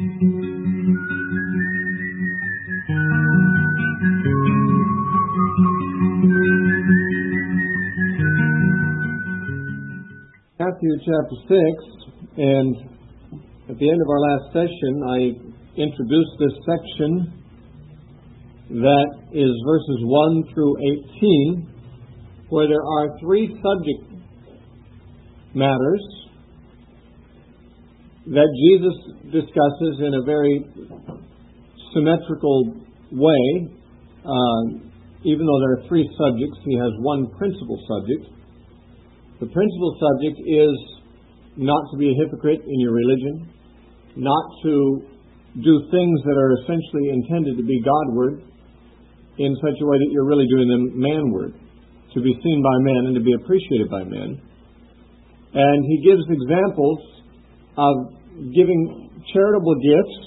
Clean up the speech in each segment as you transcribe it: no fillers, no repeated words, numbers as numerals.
Matthew chapter 6, and at the end of our last session, I introduced this section that is verses 1 through 18, where there are three subject matters that Jesus discusses in a very symmetrical way. Even though there are three subjects, he has one principal subject. The principal subject is not to be a hypocrite in your religion, not to do things that are essentially intended to be Godward in such a way that you're really doing them manward, to be seen by men and to be appreciated by men. And he gives examples of giving charitable gifts,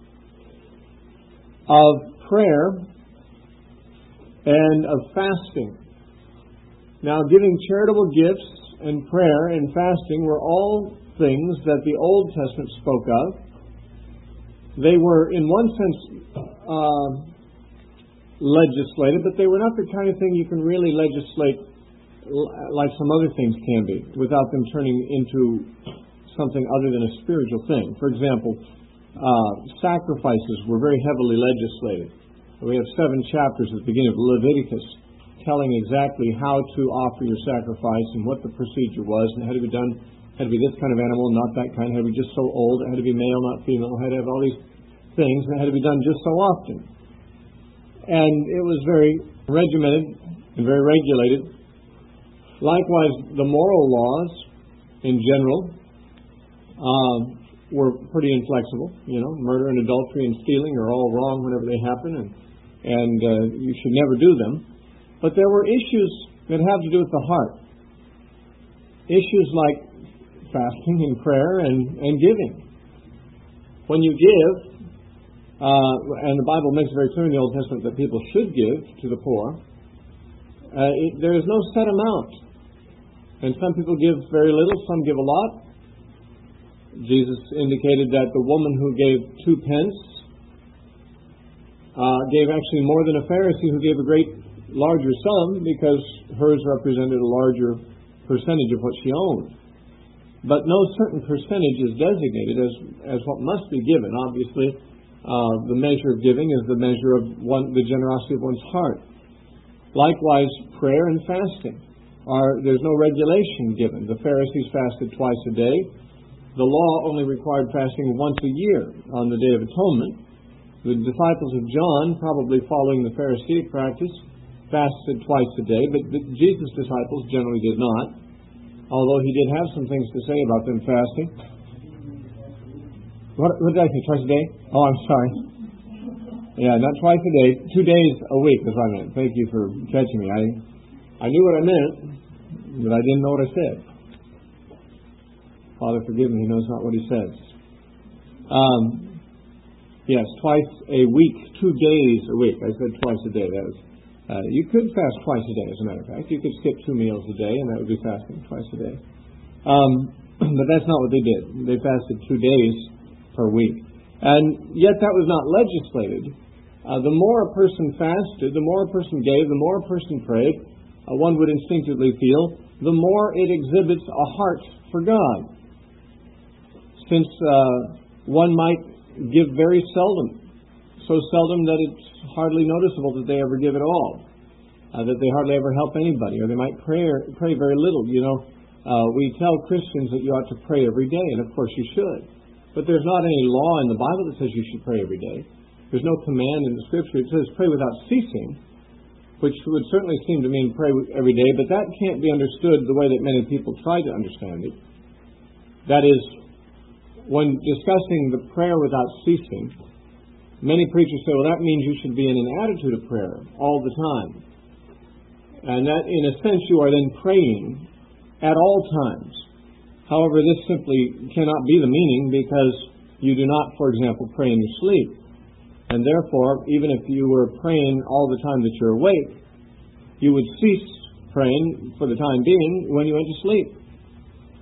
of prayer, and of fasting. Now, giving charitable gifts and prayer and fasting were all things that the Old Testament spoke of. They were, in one sense, legislated, but they were not the kind of thing you can really legislate like some other things can be, without them turning into something other than a spiritual thing. For example, sacrifices were very heavily legislated. We have 7 chapters at the beginning of Leviticus telling exactly how to offer your sacrifice and what the procedure was, and it had to be done, had to be this kind of animal, not that kind, had to be just so old, it had to be male, not female, it had to have all these things, and it had to be done just so often. And it was very regimented and very regulated. Likewise, the moral laws in general were pretty inflexible. Murder and adultery and stealing are all wrong whenever they happen, and you should never do them. But there were issues that have to do with the heart. Issues like fasting and prayer and giving. When you give, and the Bible makes it very clear in the Old Testament that people should give to the poor, there is no set amount. And some people give very little, some give a lot. Jesus indicated that the woman who gave 2 pence gave actually more than a Pharisee who gave a larger sum, because hers represented a larger percentage of what she owned. But no certain percentage is designated as what must be given. Obviously, the measure of giving is the measure of the generosity of one's heart. Likewise, prayer and fasting. There's no regulation given. The Pharisees fasted twice a day. The law only required fasting once a year on the Day of Atonement. The disciples of John, probably following the Pharisaic practice, fasted twice a day, but Jesus' disciples generally did not, although he did have some things to say about them fasting. What did I say, twice a day? Oh, I'm sorry. Yeah, not twice a day, 2 days a week is what I meant. Thank you for catching me. I knew what I meant, but I didn't know what I said. Father, forgive me, he knows not what he says. Yes, twice a week, 2 days a week. I said twice a day. That was you could fast twice a day, as a matter of fact. You could skip 2 meals a day, and that would be fasting twice a day. But that's not what they did. They fasted 2 days per week. And yet that was not legislated. The more a person fasted, the more a person gave, the more a person prayed, one would instinctively feel, the more it exhibits a heart for God. Since one might give very seldom, so seldom that it's hardly noticeable that they ever give at all, that they hardly ever help anybody, or they might pray very little. We tell Christians that you ought to pray every day, and of course you should. But there's not any law in the Bible that says you should pray every day. There's no command in the Scripture. It says pray without ceasing, which would certainly seem to mean pray every day, but that can't be understood the way that many people try to understand it. That is, when discussing the prayer without ceasing, many preachers say, well, that means you should be in an attitude of prayer all the time. And that, in a sense, you are then praying at all times. However, this simply cannot be the meaning, because you do not, for example, pray in your sleep. And therefore, even if you were praying all the time that you're awake, you would cease praying for the time being when you went to sleep.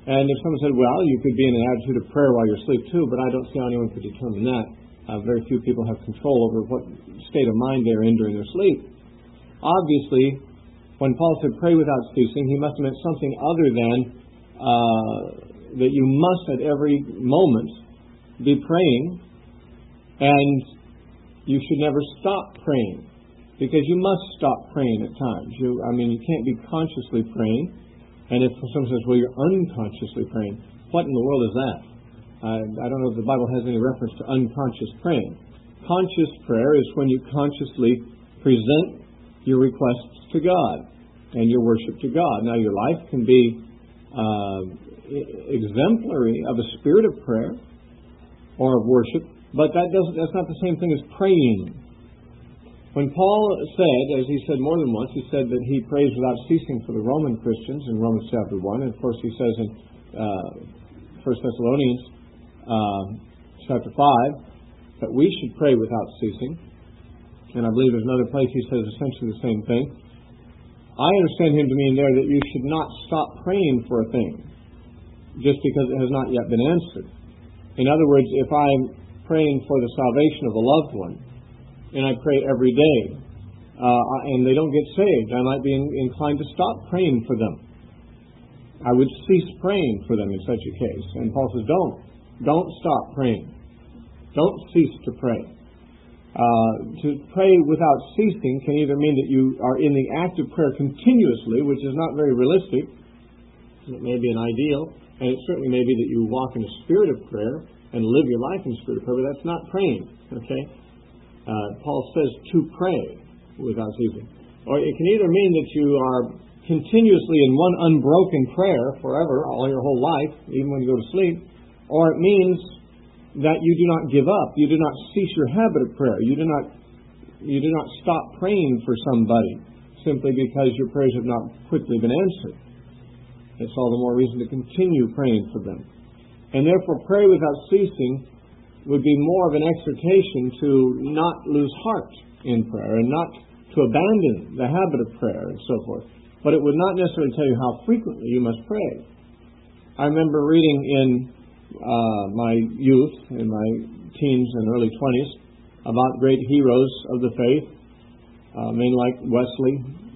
And if someone said, well, you could be in an attitude of prayer while you're asleep too, but I don't see how anyone could determine that. Very few people have control over what state of mind they're in during their sleep. Obviously, when Paul said pray without ceasing, he must have meant something other than that you must at every moment be praying, and you should never stop praying, because you must stop praying at times. You can't be consciously praying, and if someone says, well, you're unconsciously praying, what in the world is that? I don't know if the Bible has any reference to unconscious praying. Conscious prayer is when you consciously present your requests to God and your worship to God. Now, your life can be exemplary of a spirit of prayer or of worship, but that's not the same thing as praying. When Paul said, as he said more than once, he said that he prays without ceasing for the Roman Christians in Romans chapter 1, and of course he says in 1 Thessalonians chapter 5 that we should pray without ceasing, and I believe there's another place he says essentially the same thing. I understand him to mean there that you should not stop praying for a thing just because it has not yet been answered. In other words, if I'm praying for the salvation of a loved one, and I pray every day, and they don't get saved, I might be inclined to stop praying for them. I would cease praying for them in such a case. And Paul says, don't stop praying. Don't cease to pray. To pray without ceasing can either mean that you are in the act of prayer continuously, which is not very realistic. It may be an ideal, and it certainly may be that you walk in a spirit of prayer and live your life in a spirit of prayer, but that's not praying. Okay? Paul says to pray without ceasing. Or it can either mean that you are continuously in one unbroken prayer forever, all your whole life, even when you go to sleep, or it means that you do not give up. You do not cease your habit of prayer. You do not stop praying for somebody simply because your prayers have not quickly been answered. It's all the more reason to continue praying for them. And therefore, pray without ceasing would be more of an exhortation to not lose heart in prayer and not to abandon the habit of prayer and so forth. But it would not necessarily tell you how frequently you must pray. I remember reading in my youth, in my teens and early 20s, about great heroes of the faith, men like Wesley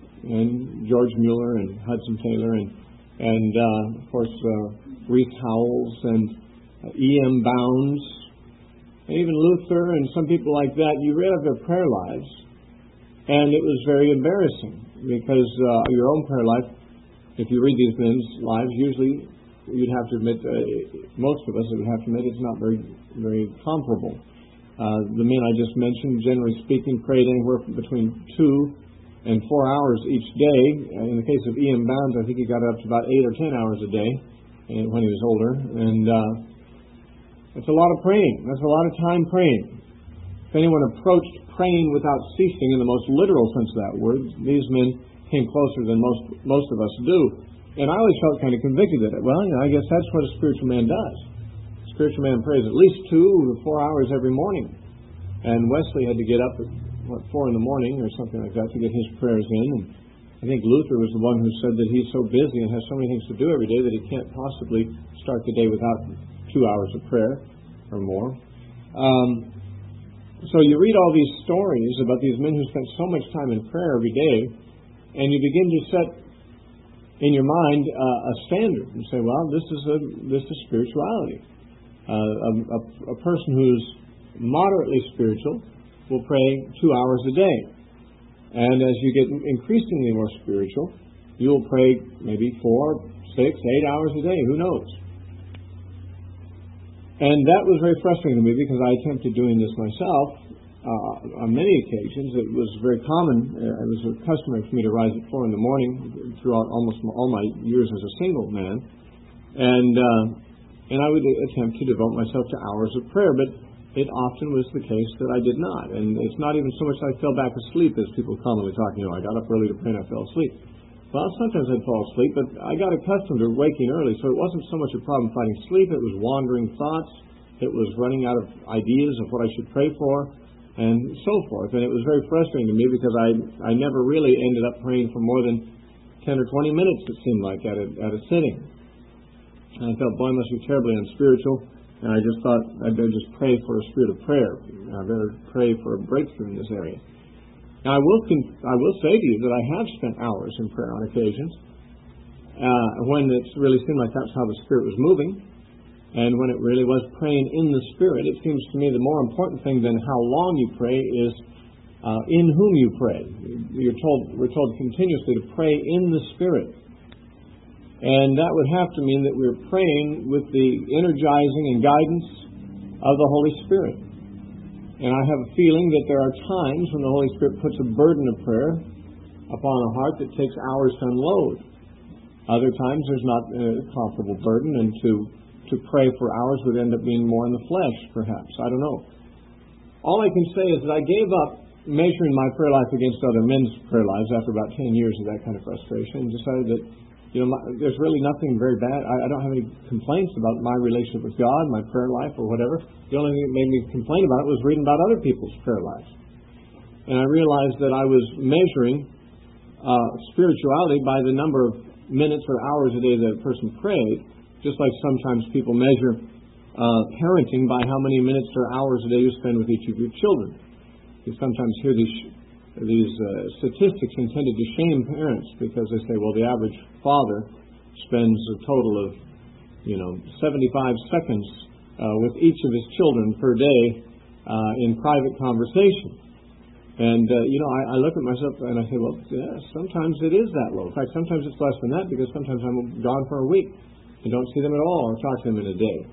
and George Mueller and Hudson Taylor and of course Reese Howells and E.M. Bounds, and even Luther and some people like that. You read of their prayer lives, and it was very embarrassing because your own prayer life, if you read these men's lives, usually you'd have to admit, most of us would have to admit, it's not very, very comparable. The men I just mentioned, generally speaking, prayed anywhere between 2 and 4 hours each day. In the case of E.M. Bounds, I think he got up to about 8 or 10 hours a day when he was older. And it's a lot of praying. That's a lot of time praying. If anyone approached praying without ceasing in the most literal sense of that word, these men came closer than most of us do. And I always felt kind of convicted that, I guess that's what a spiritual man does. A spiritual man prays at least 2 to 4 hours every morning. And Wesley had to get up at 4 in the morning or something like that to get his prayers in. And I think Luther was the one who said that he's so busy and has so many things to do every day that he can't possibly start the day without 2 hours of prayer or more. So you read all these stories about these men who spent so much time in prayer every day, and you begin to set in your mind a standard and say, this is spirituality. A person who's moderately spiritual will pray 2 hours a day. And as you get increasingly more spiritual, you'll pray maybe 4, 6, 8 hours a day. Who knows? And that was very frustrating to me because I attempted doing this myself on many occasions. It was very common. It was customary for me to rise at 4 in the morning throughout almost all my years as a single man. And I would attempt to devote myself to hours of prayer, but it often was the case that I did not. And it's not even so much that I fell back asleep as people commonly talk. I got up early to pray and I fell asleep. Well, sometimes I'd fall asleep, but I got accustomed to waking early, so it wasn't so much a problem fighting sleep. It was wandering thoughts. It was running out of ideas of what I should pray for, and so forth. And it was very frustrating to me because I never really ended up praying for more than 10 or 20 minutes, it seemed like, at a sitting. And I thought, boy, I must be terribly unspiritual. And I just thought I'd better just pray for a spirit of prayer. I'd better pray for a breakthrough in this area. Now, I will say to you that I have spent hours in prayer on occasions when it really seemed like that's how the Spirit was moving. And when it really was praying in the Spirit, it seems to me the more important thing than how long you pray is in whom you pray. We're told continuously to pray in the Spirit. And that would have to mean that we're praying with the energizing and guidance of the Holy Spirit. And I have a feeling that there are times when the Holy Spirit puts a burden of prayer upon a heart that takes hours to unload. Other times there's not a comparable burden, and to pray for hours would end up being more in the flesh, perhaps. I don't know. All I can say is that I gave up measuring my prayer life against other men's prayer lives after about 10 years of that kind of frustration, and decided that there's really nothing very bad. I don't have any complaints about my relationship with God, my prayer life, or whatever. The only thing that made me complain about it was reading about other people's prayer lives. And I realized that I was measuring spirituality by the number of minutes or hours a day that a person prayed, just like sometimes people measure parenting by how many minutes or hours a day you spend with each of your children. You sometimes hear these statistics intended to shame parents because they say, well, the average father spends a total of 75 seconds with each of his children per day in private conversation. And I look at myself and I say, well, yeah, sometimes it is that low. In fact, sometimes it's less than that because sometimes I'm gone for a week and don't see them at all or talk to them in a day.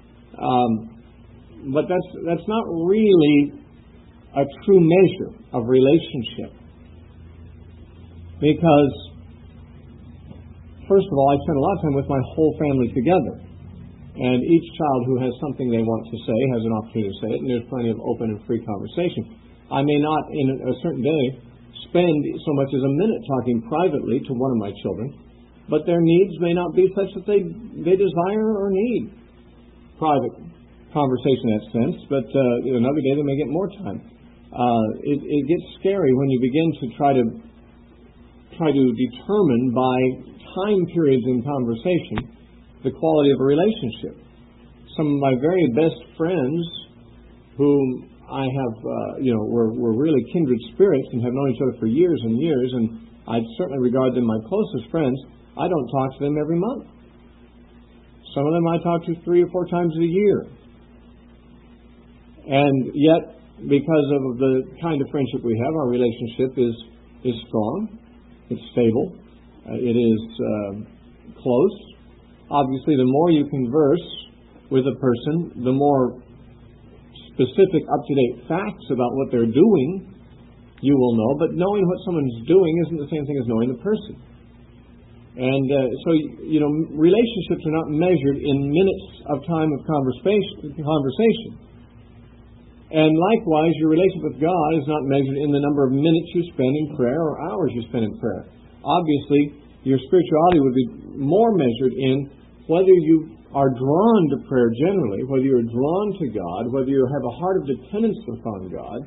But that's not really a true measure of relationship. Because, first of all, I spend a lot of time with my whole family together. And each child who has something they want to say has an opportunity to say it, and there's plenty of open and free conversation. I may not, in a certain day, spend so much as a minute talking privately to one of my children, but their needs may not be such that they desire or need private conversation in that sense, but another day they may get more time. It gets scary when you begin to try to determine by time periods in conversation the quality of a relationship. Some of my very best friends, whom I have, we're really kindred spirits and have known each other for years and years, and I certainly regard them my closest friends. I don't talk to them every month. Some of them I talk to 3 or 4 times a year. And yet, because of the kind of friendship we have, our relationship is strong, it's stable, it is close. Obviously, the more you converse with a person, the more specific, up-to-date facts about what they're doing you will know, but knowing what someone's doing isn't the same thing as knowing the person. And so relationships are not measured in minutes of time of conversation. And likewise, your relationship with God is not measured in the number of minutes you spend in prayer or hours you spend in prayer. Obviously, your spirituality would be more measured in whether you are drawn to prayer generally, whether you're drawn to God, whether you have a heart of dependence upon God.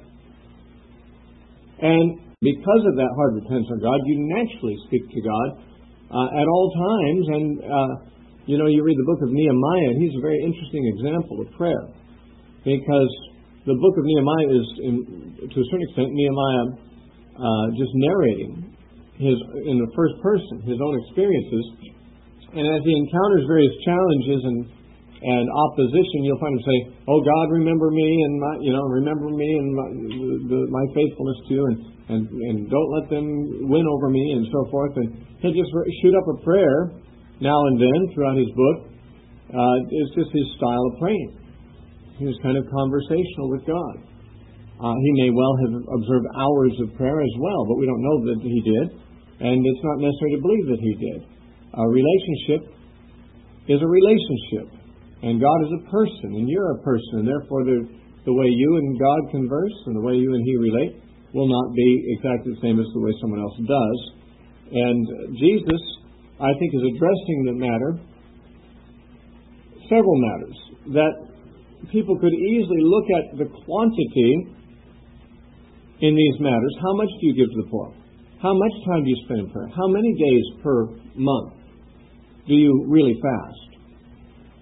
And because of that heart of dependence on God, you naturally speak to God at all times. And, you read the book of Nehemiah, and he's a very interesting example of prayer. Because the book of Nehemiah is, to a certain extent, Nehemiah just narrating in the first person, his own experiences. And as he encounters various challenges and opposition, you'll find him say, "Oh God, remember me and remember me and my faithfulness to you, and don't let them win over me," and so forth. And he'll just shoot up a prayer now and then throughout his book. It's just his style of praying. He was kind of conversational with God. He may well have observed hours of prayer as well, but we don't know that he did, and it's not necessary to believe that he did. A relationship is a relationship, and God is a person, and you're a person, and therefore the way you and God converse and the way you and He relate will not be exactly the same as the way someone else does. And Jesus, I think, is addressing the matter, several matters, that people could easily look at the quantity in these matters. How much do you give to the poor? How much time do you spend in prayer? How many days per month do you really fast?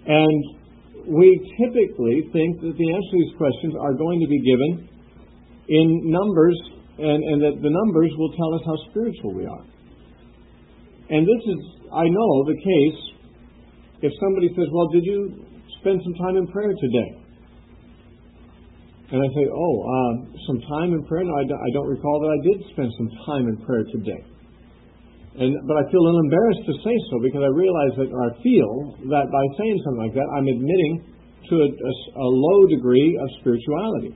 And we typically think that the answer to these questions are going to be given in numbers, and that the numbers will tell us how spiritual we are. And this is, I know, the case if somebody says, well, did you spend some time in prayer today? And I say, some time in prayer? No, I don't recall that I did spend some time in prayer today. But I feel a little embarrassed to say so, because I realize that, or I feel that by saying something like that, I'm admitting to a low degree of spirituality.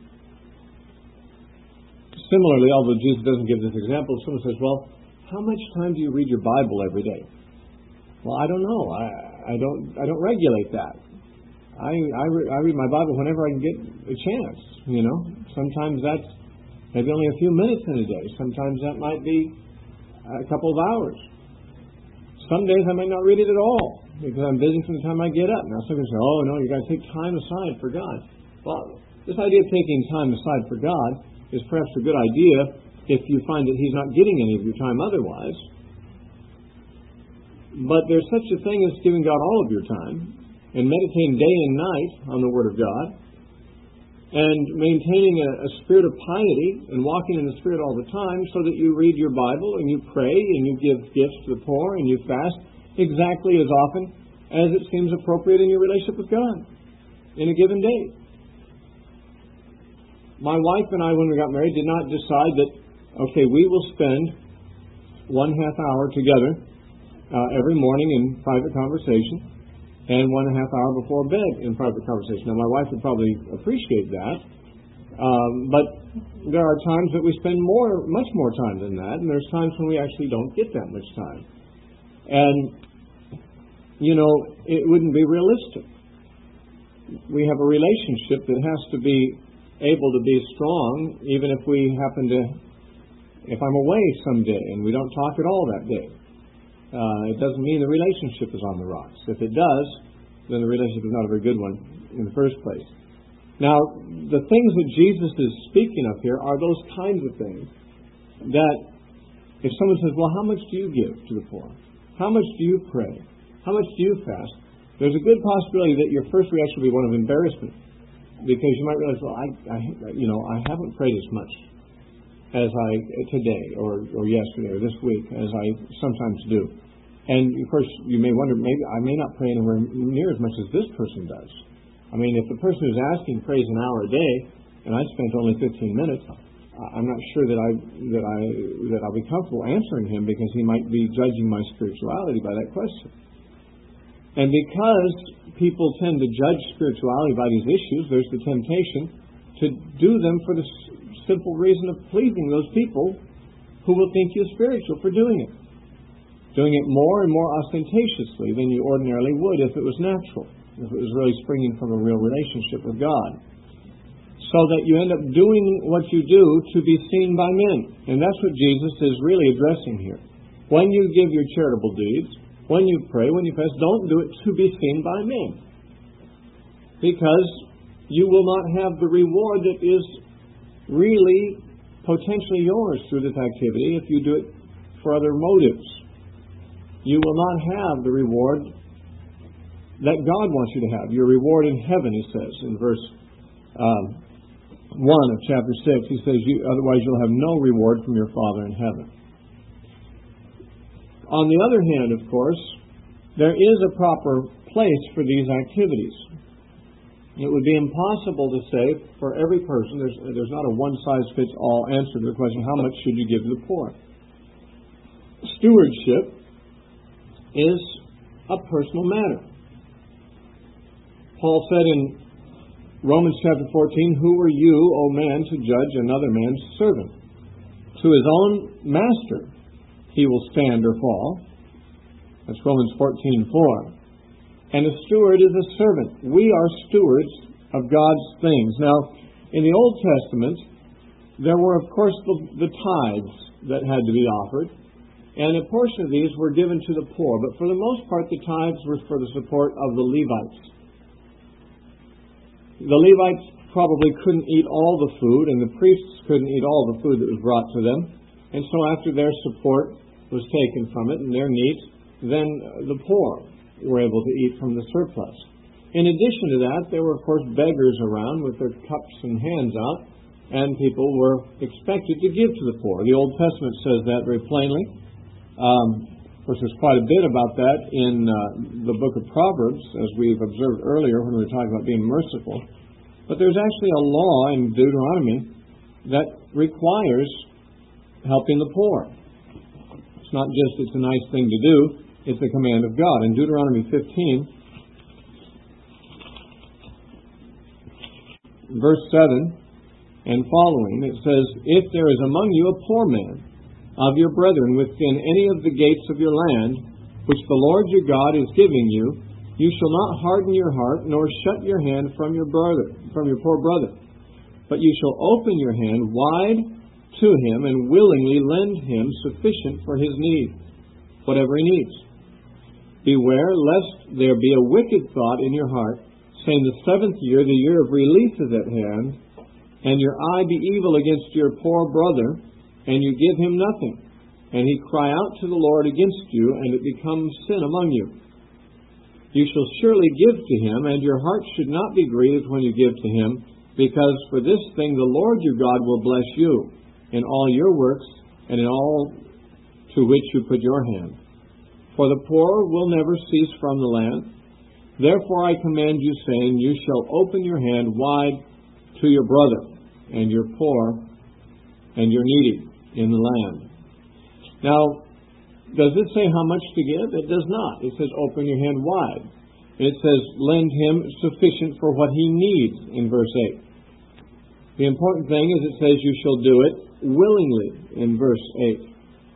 Similarly, although Jesus doesn't give this example, if someone says, well, how much time do you read your Bible every day? Well, I don't know. I don't regulate that. I read my Bible whenever I can get a chance, Sometimes that's maybe only a few minutes in a day. Sometimes that might be a couple of hours. Some days I might not read it at all because I'm busy from the time I get up. Now some people say, oh no, you've got to take time aside for God. Well, this idea of taking time aside for God is perhaps a good idea if you find that He's not getting any of your time otherwise. But there's such a thing as giving God all of your time and meditating day and night on the Word of God, and maintaining a spirit of piety and walking in the Spirit all the time, so that you read your Bible and you pray and you give gifts to the poor and you fast exactly as often as it seems appropriate in your relationship with God in a given day. My wife and I, when we got married, did not decide that, okay, we will spend 1/2 hour together every morning in private conversation, and 1.5 hours before bed in private conversation. Now, my wife would probably appreciate that, but there are times that we spend much more time than that, and there's times when we actually don't get that much time. And, it wouldn't be realistic. We have a relationship that has to be able to be strong, even if if I'm away someday and we don't talk at all that day. It doesn't mean the relationship is on the rocks. If it does, then the relationship is not a very good one in the first place. Now, the things that Jesus is speaking of here are those kinds of things that if someone says, well, how much do you give to the poor? How much do you pray? How much do you fast? There's a good possibility that your first reaction will be one of embarrassment, because you might realize, well, I haven't prayed as much as I today or yesterday or this week as I sometimes do. And of course you may wonder, maybe I may not pray anywhere near as much as this person does. I mean, if the person who's asking prays an hour a day and I spent only 15 minutes, I'm not sure that I'll be comfortable answering him, because he might be judging my spirituality by that question. And because people tend to judge spirituality by these issues, there's the temptation to do them for the simple reason of pleasing those people who will think you spiritual for doing it more and more ostentatiously than you ordinarily would if it was natural, if it was really springing from a real relationship with God, so that you end up doing what you do to be seen by men. And that's what Jesus is really addressing here. When you give your charitable deeds, when you pray, when you fast, don't do it to be seen by men, because you will not have the reward that is really potentially yours through this activity if you do it for other motives. You will not have the reward that God wants you to have. Your reward in heaven, he says in verse 1 of chapter 6. He says, otherwise you'll have no reward from your Father in heaven. On the other hand, of course, there is a proper place for these activities. It would be impossible to say for every person, there's not a one-size-fits-all answer to the question, how much should you give to the poor? Stewardship is a personal matter. Paul said in Romans chapter 14, who are you, O man, to judge another man's servant? To his own master he will stand or fall. That's Romans 14:4. And a steward is a servant. We are stewards of God's things. Now, in the Old Testament, there were, of course, the tithes that had to be offered, and a portion of these were given to the poor. But for the most part, the tithes were for the support of the Levites. The Levites probably couldn't eat all the food, and the priests couldn't eat all the food that was brought to them. And so after their support was taken from it and their needs, then the poor were able to eat from the surplus. In addition to that, there were, of course, beggars around with their cups and hands out, and people were expected to give to the poor. The Old Testament says that very plainly. Of course, there's quite a bit about that in the book of Proverbs, as we've observed earlier when we were talking about being merciful. But there's actually a law in Deuteronomy that requires helping the poor. It's not just it's a nice thing to do, it's a command of God. In Deuteronomy 15, verse 7 and following, it says, "If there is among you a poor man of your brethren within any of the gates of your land, which the Lord your God is giving you, you shall not harden your heart, nor shut your hand from your poor brother. But you shall open your hand wide to him, and willingly lend him sufficient for his need, whatever he needs. Beware lest there be a wicked thought in your heart, saying, the 7th year, the year of relief is at hand, and your eye be evil against your poor brother, and you give him nothing, and he cry out to the Lord against you, and it becomes sin among you. You shall surely give to him, and your heart should not be grieved when you give to him, because for this thing the Lord your God will bless you in all your works, and in all to which you put your hand. For the poor will never cease from the land. Therefore I command you, saying, you shall open your hand wide to your brother, and your poor, and your needy in the land." Now, does it say how much to give? It does not. It says open your hand wide. It says lend him sufficient for what he needs in verse 8. The important thing is it says you shall do it willingly in verse 8.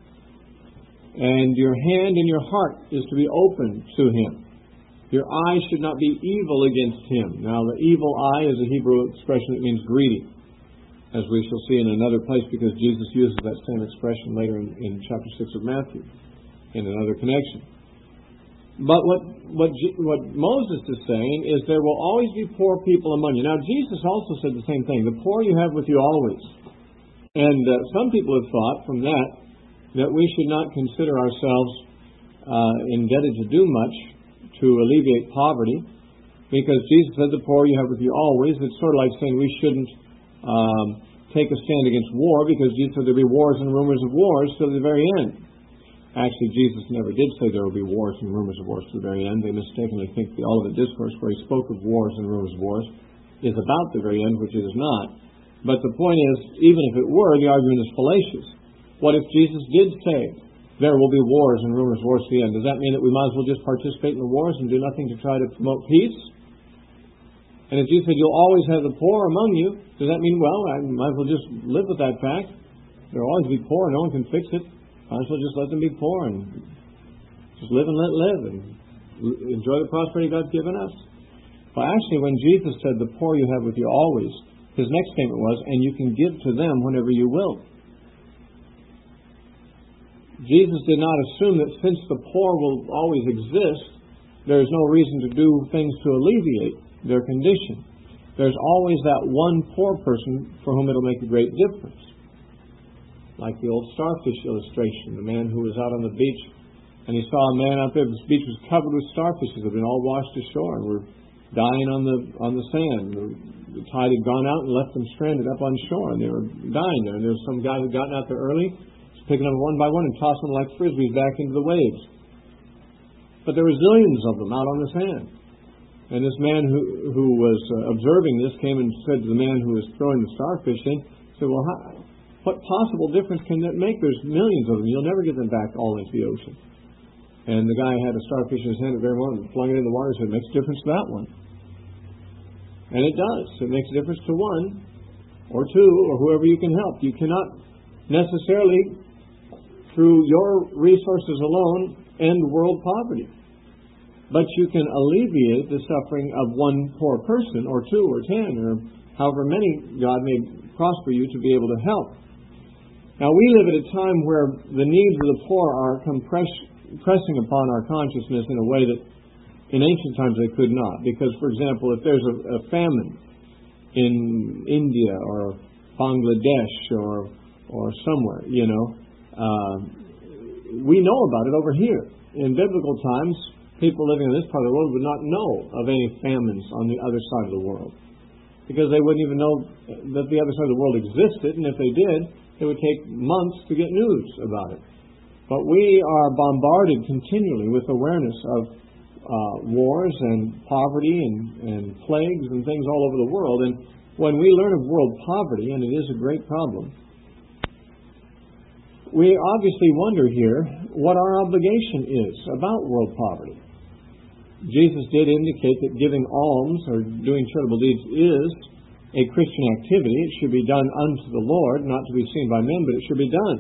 And your hand and your heart is to be open to him. Your eye should not be evil against him. Now, the evil eye is a Hebrew expression that means greedy, as we shall see in another place, because Jesus uses that same expression later in chapter 6 of Matthew in another connection. But what Moses is saying is there will always be poor people among you. Now, Jesus also said the same thing. The poor you have with you always. And some people have thought from that we should not consider ourselves indebted to do much to alleviate poverty, because Jesus said the poor you have with you always. It's sort of like saying we shouldn't take a stand against war, because Jesus said there'll be wars and rumors of wars to the very end. Actually, Jesus never did say there will be wars and rumors of wars to the very end. They mistakenly think the Olivet Discourse, where he spoke of wars and rumors of wars, is about the very end, which it is not. But the point is, even if it were, the argument is fallacious. What if Jesus did say there will be wars and rumors of wars to the end? Does that mean that we might as well just participate in the wars and do nothing to try to promote peace? And if Jesus said you'll always have the poor among you, does that mean, well, I might as well just live with that fact? There will always be poor, no one can fix it. Might as well just let them be poor and just live and let live and enjoy the prosperity God's given us. Well, actually, when Jesus said the poor you have with you always, his next statement was, and you can give to them whenever you will. Jesus did not assume that since the poor will always exist, there is no reason to do things to alleviate their condition. There's always that one poor person for whom it'll make a great difference. Like the old starfish illustration, the man who was out on the beach and he saw a man out there. This beach was covered with starfishes that had been all washed ashore and were dying on the sand. The tide had gone out and left them stranded up on shore, and they were dying there. And there was some guy who had gotten out there early, picking them one by one and tossing them like frisbees back into the waves. But there were zillions of them out on the sand. And this man who was observing this came and said to the man who was throwing the starfish in, said, well, what possible difference can that make? There's millions of them. You'll never get them back all into the ocean. And the guy had a starfish in his hand at the very moment and flung it in the water and said, it makes a difference to that one. And it does. It makes a difference to one or two or whoever you can help. You cannot necessarily, through your resources alone, end world poverty. But you can alleviate the suffering of one poor person, or two, or 10, or however many God may prosper you to be able to help. Now, we live at a time where the needs of the poor are pressing upon our consciousness in a way that in ancient times they could not. Because, for example, if there's a famine in India or Bangladesh or somewhere, we know about it over here. In biblical times, people living in this part of the world would not know of any famines on the other side of the world, because they wouldn't even know that the other side of the world existed, and if they did, it would take months to get news about it. But we are bombarded continually with awareness of wars and poverty and plagues and things all over the world. And when we learn of world poverty, and it is a great problem, we obviously wonder here what our obligation is about world poverty. Jesus did indicate that giving alms or doing charitable deeds is a Christian activity. It should be done unto the Lord, not to be seen by men, but it should be done.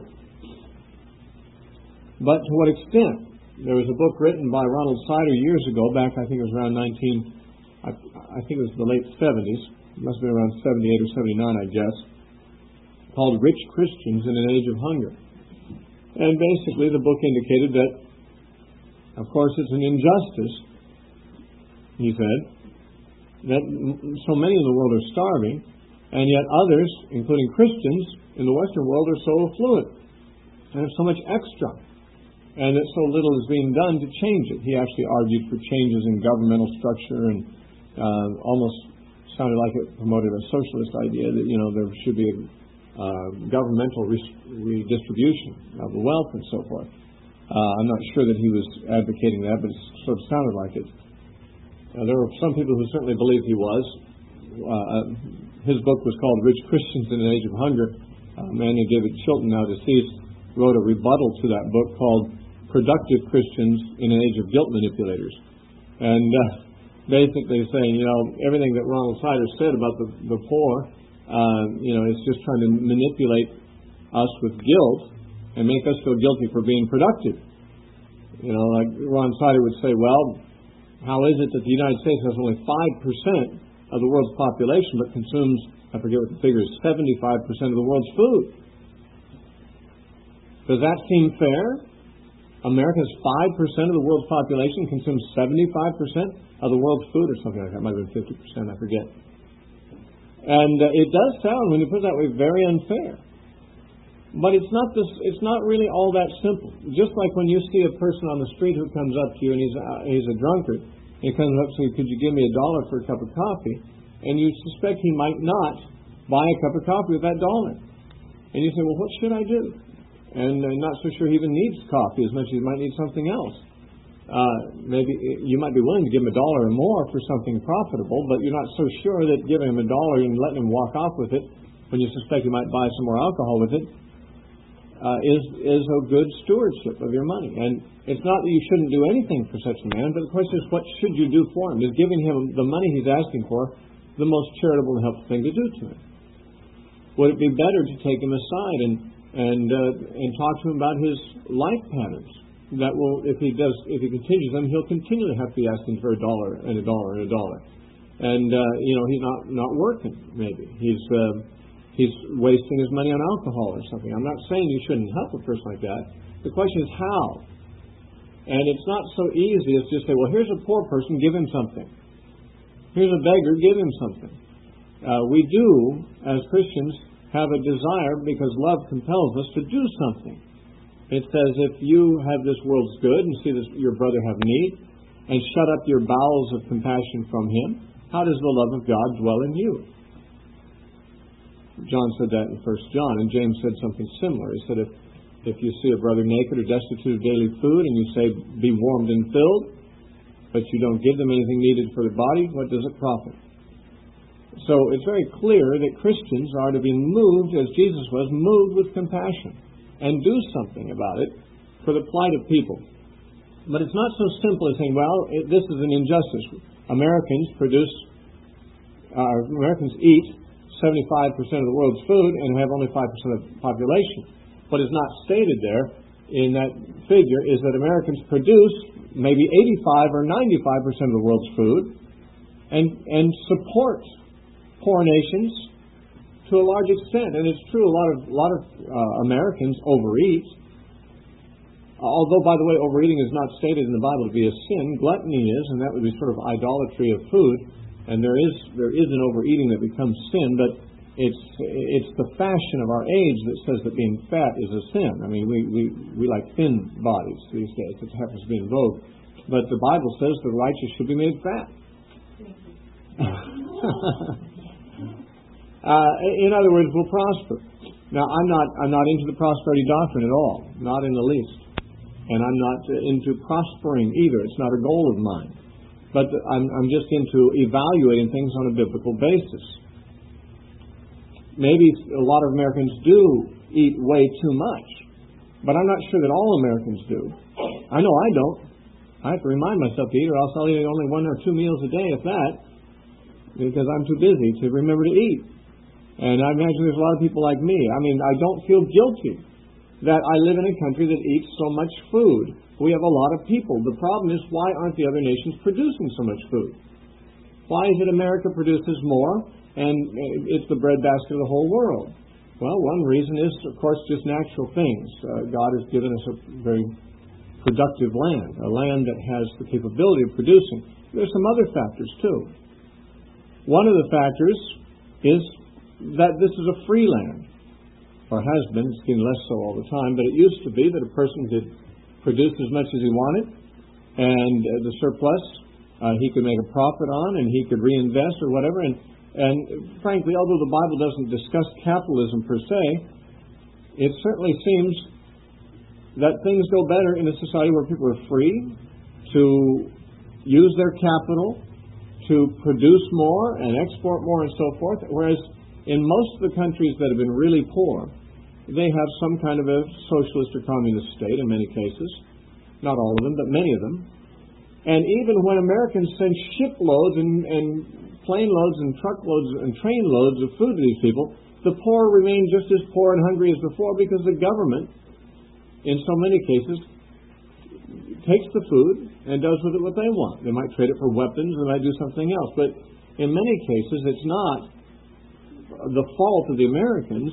But to what extent? There was a book written by Ronald Sider years ago, back I think it was around I think it was the late 70s. It must have been around 78 or 79, I guess, called Rich Christians in an Age of Hunger. And basically the book indicated that, of course, it's an injustice, he said, that so many in the world are starving, and yet others, including Christians in the Western world, are so affluent and have so much extra, and that so little is being done to change it. He actually argued for changes in governmental structure and almost sounded like it promoted a socialist idea that, there should be a governmental redistribution of the wealth and so forth. I'm not sure that he was advocating that, but it sort of sounded like it. There were some people who certainly believed he was. His book was called Rich Christians in an Age of Hunger. A man named David Chilton, now deceased, wrote a rebuttal to that book called Productive Christians in an Age of Guilt Manipulators. And basically saying, everything that Ronald Sider said about the poor, is just trying to manipulate us with guilt and make us feel guilty for being productive. Like Ron Sider would say, well, how is it that the United States has only 5% of the world's population but consumes, I forget what the figure is, 75% of the world's food? Does that seem fair? America's 5% of the world's population consumes 75% of the world's food, or something like that. It might have been 50%, I forget. And it does sound, when you put it that way, very unfair. But it's not really all that simple. Just like when you see a person on the street who comes up to you and he's a drunkard, he comes up to you, could you give me $1 for a cup of coffee? And you suspect he might not buy a cup of coffee with that $1. And you say, well, what should I do? And I'm not so sure he even needs coffee as much as he might need something else. Maybe you might be willing to give him $1 or more for something profitable, but you're not so sure that giving him $1 and letting him walk off with it when you suspect he might buy some more alcohol with it is a good stewardship of your money. And it's not that you shouldn't do anything for such a man, but the question is, what should you do for him? Is giving him the money he's asking for the most charitable and helpful thing to do to him? Would it be better to take him aside and talk to him about his life patterns? That will, if he continues them, he'll continually have to be asking for $1 and $1 and $1. And he's not working. Maybe he's wasting his money on alcohol or something. I'm not saying you shouldn't help a person like that. The question is how. And it's not so easy as just say, well, here's a poor person, give him something. Here's a beggar, give him something. We do, as Christians, have a desire, because love compels us to do something. It says, if you have this world's good and see your brother have need, and shut up your bowels of compassion from him, how does the love of God dwell in you? John said that in 1 John, and James said something similar. He said, if you see a brother naked or destitute of daily food, and you say, be warmed and filled, but you don't give them anything needed for the body, what does it profit? So it's very clear that Christians are to be moved, as Jesus was, moved with compassion, and do something about it for the plight of people. But it's not so simple as saying, well, this is an injustice. Americans eat 75% of the world's food and have only 5% of the population. What is not stated there in that figure is that Americans produce maybe 85 or 95% of the world's food and support poor nations to a large extent. And it's true, a lot of Americans overeat. Although, by the way, overeating is not stated in the Bible to be a sin. Gluttony is, and that would be sort of idolatry of food. And there is an overeating that becomes sin, but it's the fashion of our age that says that being fat is a sin. I mean, we like thin bodies these days. It happens to be in vogue. but the Bible says the righteous should be made fat. In other words, we'll prosper. Now, I'm not into the prosperity doctrine at all, not in the least. And I'm not into prospering either. It's not a goal of mine. But I'm just into evaluating things on a biblical basis. Maybe a lot of Americans do eat way too much, but I'm not sure that all Americans do. I know I don't. I have to remind myself to eat, or else I'll eat only 1 or 2 meals a day, if that, because I'm too busy to remember to eat. And I imagine there's a lot of people like me. I mean, I don't feel guilty that I live in a country that eats so much food. We have a lot of people. The problem is, why aren't the other nations producing so much food? Why is it America produces more and it's the breadbasket of the whole world? Well, one reason is, of course, just natural things. God has given us a very productive land, a land that has the capability of producing. There's some other factors, too. One of the factors is that this is a free land, or has been. It's getting less so all the time, but it used to be that a person could produce as much as he wanted, and the surplus he could make a profit on, and he could reinvest or whatever. And frankly, although the Bible doesn't discuss capitalism per se, it certainly seems that things go better in a society where people are free to use their capital to produce more and export more and so forth, whereas in most of the countries that have been really poor, they have some kind of a socialist or communist state in many cases. Not all of them, but many of them. And even when Americans send shiploads and plane loads and truckloads and train loads of food to these people, the poor remain just as poor and hungry as before, because the government, in so many cases, takes the food and does with it what they want. They might trade it for weapons, they might do something else. But in many cases, it's not the fault of the Americans.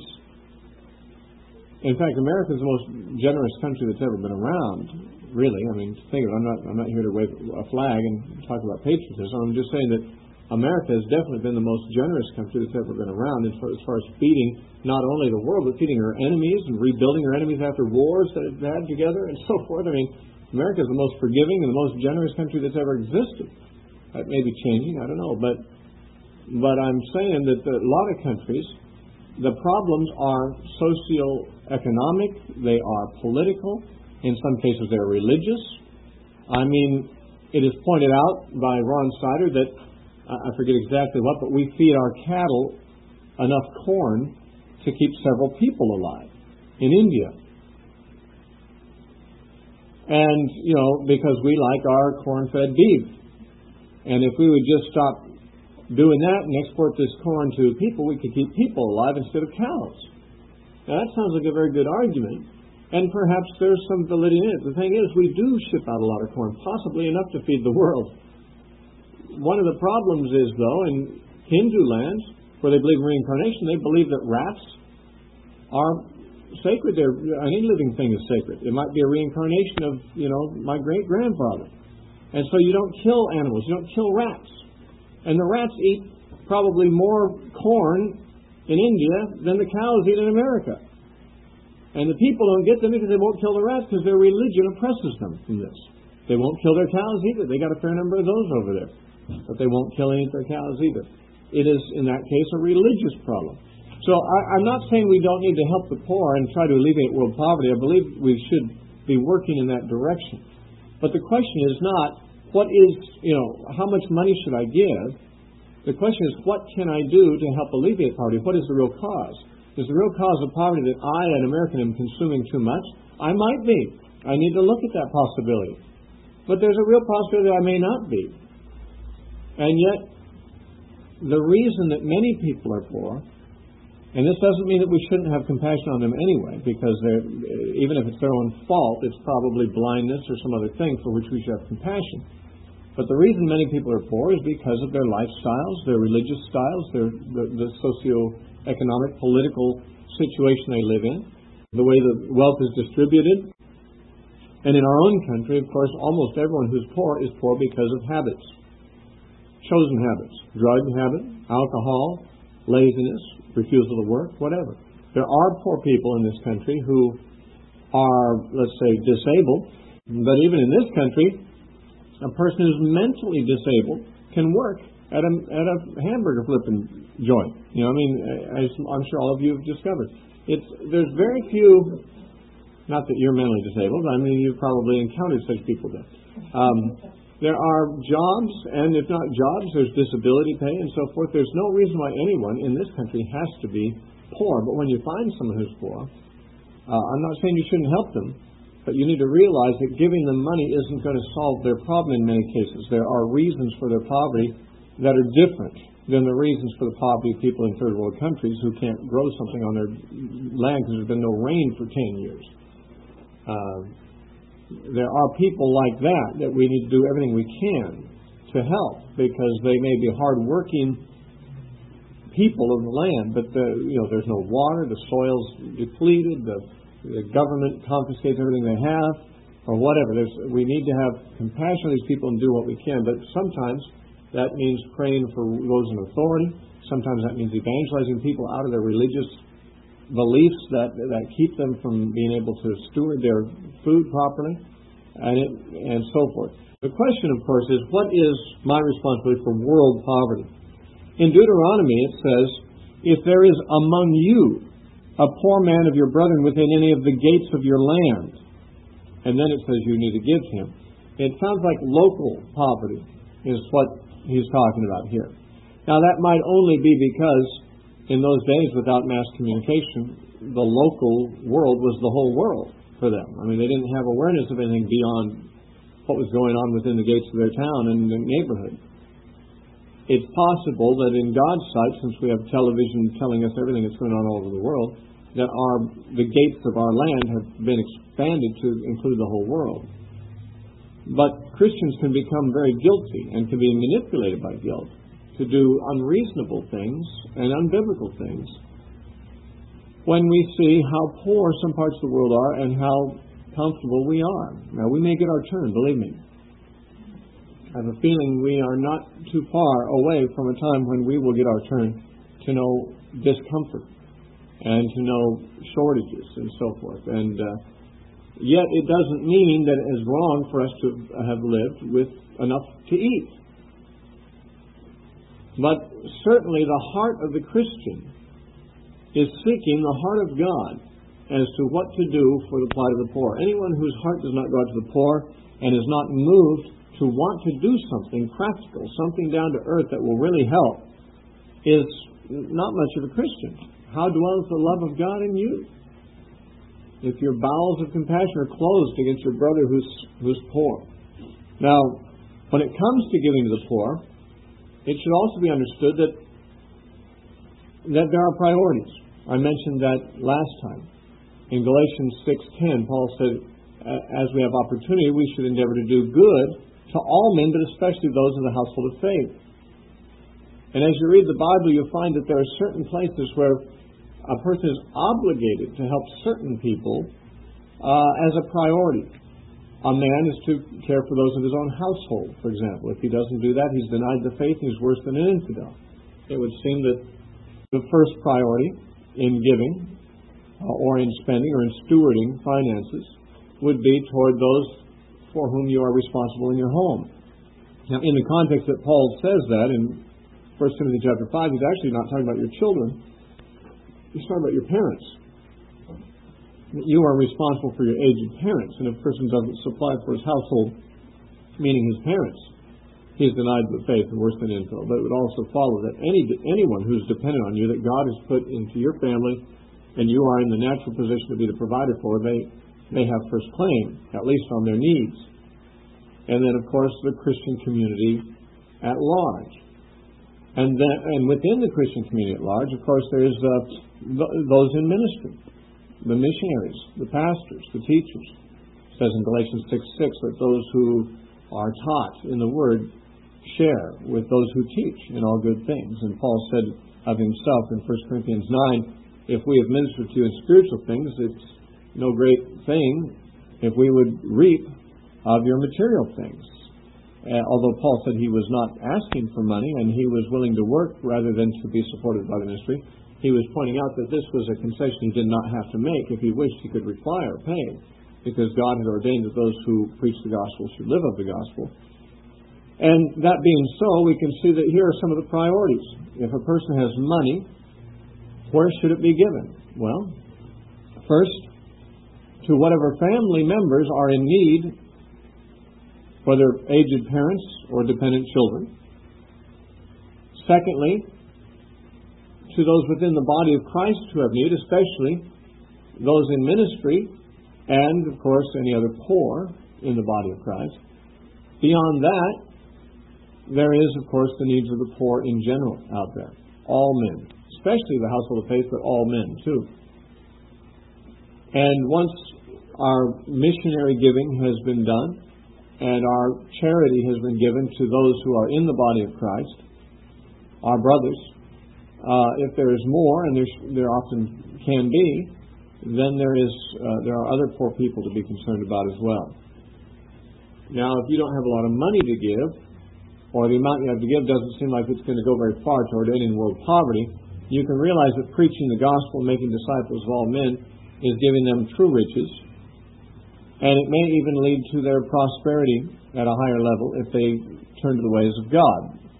In fact, America is the most generous country that's ever been around, really. I mean, think of it. I'm not here to wave a flag and talk about patriotism. I'm just saying that America has definitely been the most generous country that's ever been around as far as feeding not only the world, but feeding her enemies and rebuilding her enemies after wars that it's had together and so forth. I mean, America is the most forgiving and the most generous country that's ever existed. That may be changing, I don't know. But I'm saying that a lot of countries, the problems are socio-economic, they are political, in some cases they're religious. I mean, it is pointed out by Ron Sider that, I forget exactly what, but we feed our cattle enough corn to keep several people alive in India. And, because we like our corn-fed beef. And if we would just stop doing that and export this corn to people, we could keep people alive instead of cows. Now, that sounds like a very good argument, and perhaps there's some validity in it. The thing is, we do ship out a lot of corn, possibly enough to feed the world. One of the problems is, though, in Hindu lands, where they believe in reincarnation, they believe that rats are sacred. Any living thing is sacred. It might be a reincarnation of, my great-grandfather. And so you don't kill animals. You don't kill rats. And the rats eat probably more corn in India than the cows eat in America. And the people don't get them because they won't kill the rats, because their religion oppresses them from this. They won't kill their cows either. They got a fair number of those over there. But they won't kill any of their cows either. It is, in that case, a religious problem. So I'm not saying we don't need to help the poor and try to alleviate world poverty. I believe we should be working in that direction. But the question is not, how much money should I give? The question is, what can I do to help alleviate poverty? What is the real cause? Is the real cause of poverty that I, an American, am consuming too much? I might be. I need to look at that possibility. But there's a real possibility that I may not be. And yet, the reason that many people are poor, and this doesn't mean that we shouldn't have compassion on them anyway, because even if it's their own fault, it's probably blindness or some other thing for which we should have compassion. But the reason many people are poor is because of their lifestyles, their religious styles, the socio-economic, political situation they live in, the way the wealth is distributed. And in our own country, of course, almost everyone who's poor is poor because of habits. Chosen habits. Drug habit, alcohol, laziness, refusal to work, whatever. There are poor people in this country who are, let's say, disabled. But even in this country, A person who's mentally disabled can work at a hamburger flipping joint. As I'm sure all of you have discovered. There's very few, not that you're mentally disabled, you've probably encountered such people then. There are jobs, and if not jobs, there's disability pay and so forth. There's no reason why anyone in this country has to be poor. But when you find someone who's poor, I'm not saying you shouldn't help them, but you need to realize that giving them money isn't going to solve their problem in many cases. There are reasons for their poverty that are different than the reasons for the poverty of people in third world countries who can't grow something on their land because there's been no rain for 10 years. There are people like that we need to do everything we can to help, because they may be hard-working people of the land, but there's no water, the soil's depleted, the government confiscates everything they have, or whatever. We need to have compassion for these people and do what we can, but sometimes that means praying for those in authority. Sometimes that means evangelizing people out of their religious beliefs that keep them from being able to steward their food properly, and so forth. The question, of course, is what is my responsibility for world poverty? In Deuteronomy it says, if there is among you a poor man of your brethren within any of the gates of your land, and then it says you need to give him. It sounds like local poverty is what he's talking about here. Now that might only be because in those days, without mass communication, the local world was the whole world for them. They didn't have awareness of anything beyond what was going on within the gates of their town and the neighborhood. It's possible that in God's sight, since we have television telling us everything that's going on all over the world, that the gates of our land have been expanded to include the whole world. But Christians can become very guilty and can be manipulated by guilt to do unreasonable things and unbiblical things when we see how poor some parts of the world are and how comfortable we are. Now, we may get our turn, believe me. I have a feeling we are not too far away from a time when we will get our turn to know discomfort and to know shortages and so forth. And yet it doesn't mean that it is wrong for us to have lived with enough to eat. But certainly the heart of the Christian is seeking the heart of God as to what to do for the plight of the poor. Anyone whose heart does not go out to the poor and is not moved to want to do something practical, something down to earth that will really help, is not much of a Christian. How dwells the love of God in you? If your bowels of compassion are closed against your brother who's poor. Now, when it comes to giving to the poor, it should also be understood that there are priorities. I mentioned that last time. In Galatians 6:10, Paul said, as we have opportunity, we should endeavor to do good to all men, but especially those in the household of faith. And as you read the Bible, you'll find that there are certain places where a person is obligated to help certain people as a priority. A man is to care for those of his own household, for example. If he doesn't do that, he's denied the faith and he's worse than an infidel. It would seem that the first priority in giving or in spending or in stewarding finances would be toward those for whom you are responsible in your home. Now, in the context that Paul says that in 1 Timothy chapter 5, he's actually not talking about your children. He's talking about your parents. You are responsible for your aged parents, and if a person doesn't supply for his household, meaning his parents, he is denied the faith and worse than infidel. But it would also follow that anyone who's dependent on you, that God has put into your family, and you are in the natural position to be the provider for, they have first claim, at least on their needs. And then, of course, the Christian community at large. And within the Christian community at large, of course, there is those in ministry, the missionaries, the pastors, the teachers. It says in Galatians 6:6 that those who are taught in the Word share with those who teach in all good things. And Paul said of himself in 1 Corinthians 9, if we have ministered to you in spiritual things, it's no great thing if we would reap of your material things. Although Paul said he was not asking for money and he was willing to work rather than to be supported by the ministry, he was pointing out that this was a concession he did not have to make. If he wished, he could require pay, because God had ordained that those who preach the gospel should live of the gospel. And that being so, we can see that here are some of the priorities. If a person has money, where should it be given? Well, first, to whatever family members are in need, whether aged parents or dependent children. Secondly, to those within the body of Christ who have need, especially those in ministry, and, of course, any other poor in the body of Christ. Beyond that, there is, of course, the needs of the poor in general out there. All men, especially the household of faith, but all men, too. And once our missionary giving has been done, and our charity has been given to those who are in the body of Christ, our brothers, if there is more, and there often can be, then there are other poor people to be concerned about as well. Now, if you don't have a lot of money to give, or the amount you have to give doesn't seem like it's going to go very far toward ending world poverty, you can realize that preaching the gospel, making disciples of all men, is giving them true riches, and it may even lead to their prosperity at a higher level if they turn to the ways of God.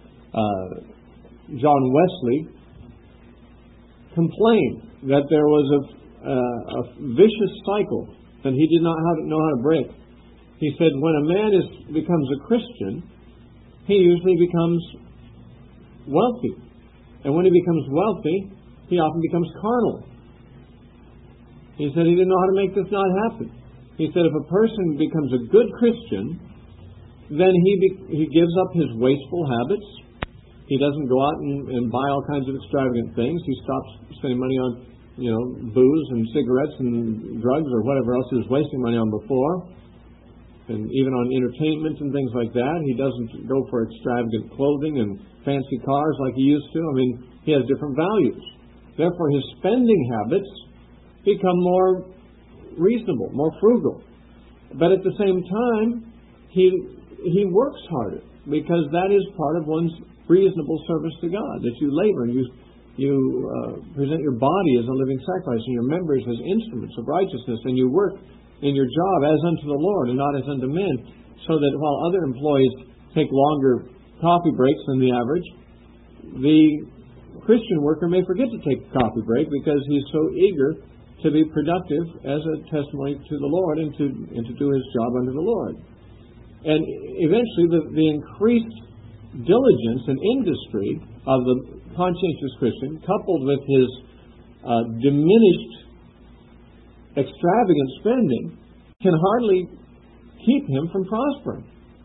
John Wesley complained that there was a vicious cycle that he did not know how to break. He said when a man becomes a Christian, he usually becomes wealthy. And when he becomes wealthy, he often becomes carnal. He said he didn't know how to make this not happen. He said if a person becomes a good Christian, then he gives up his wasteful habits. He doesn't go out and buy all kinds of extravagant things. He stops spending money on, booze and cigarettes and drugs or whatever else he was wasting money on before. And even on entertainment and things like that. He doesn't go for extravagant clothing and fancy cars like he used to. He has different values. Therefore, his spending habits become more reasonable, more frugal. But at the same time, he works harder, because that is part of one's reasonable service to God, that you labor and you present your body as a living sacrifice and your members as instruments of righteousness, and you work in your job as unto the Lord and not as unto men, so that while other employees take longer coffee breaks than the average, the Christian worker may forget to take a coffee break because he's so eager to be productive as a testimony to the Lord and to do his job unto the Lord. And eventually the increased diligence and industry of the conscientious Christian, coupled with his diminished extravagant spending, can hardly keep him from prospering.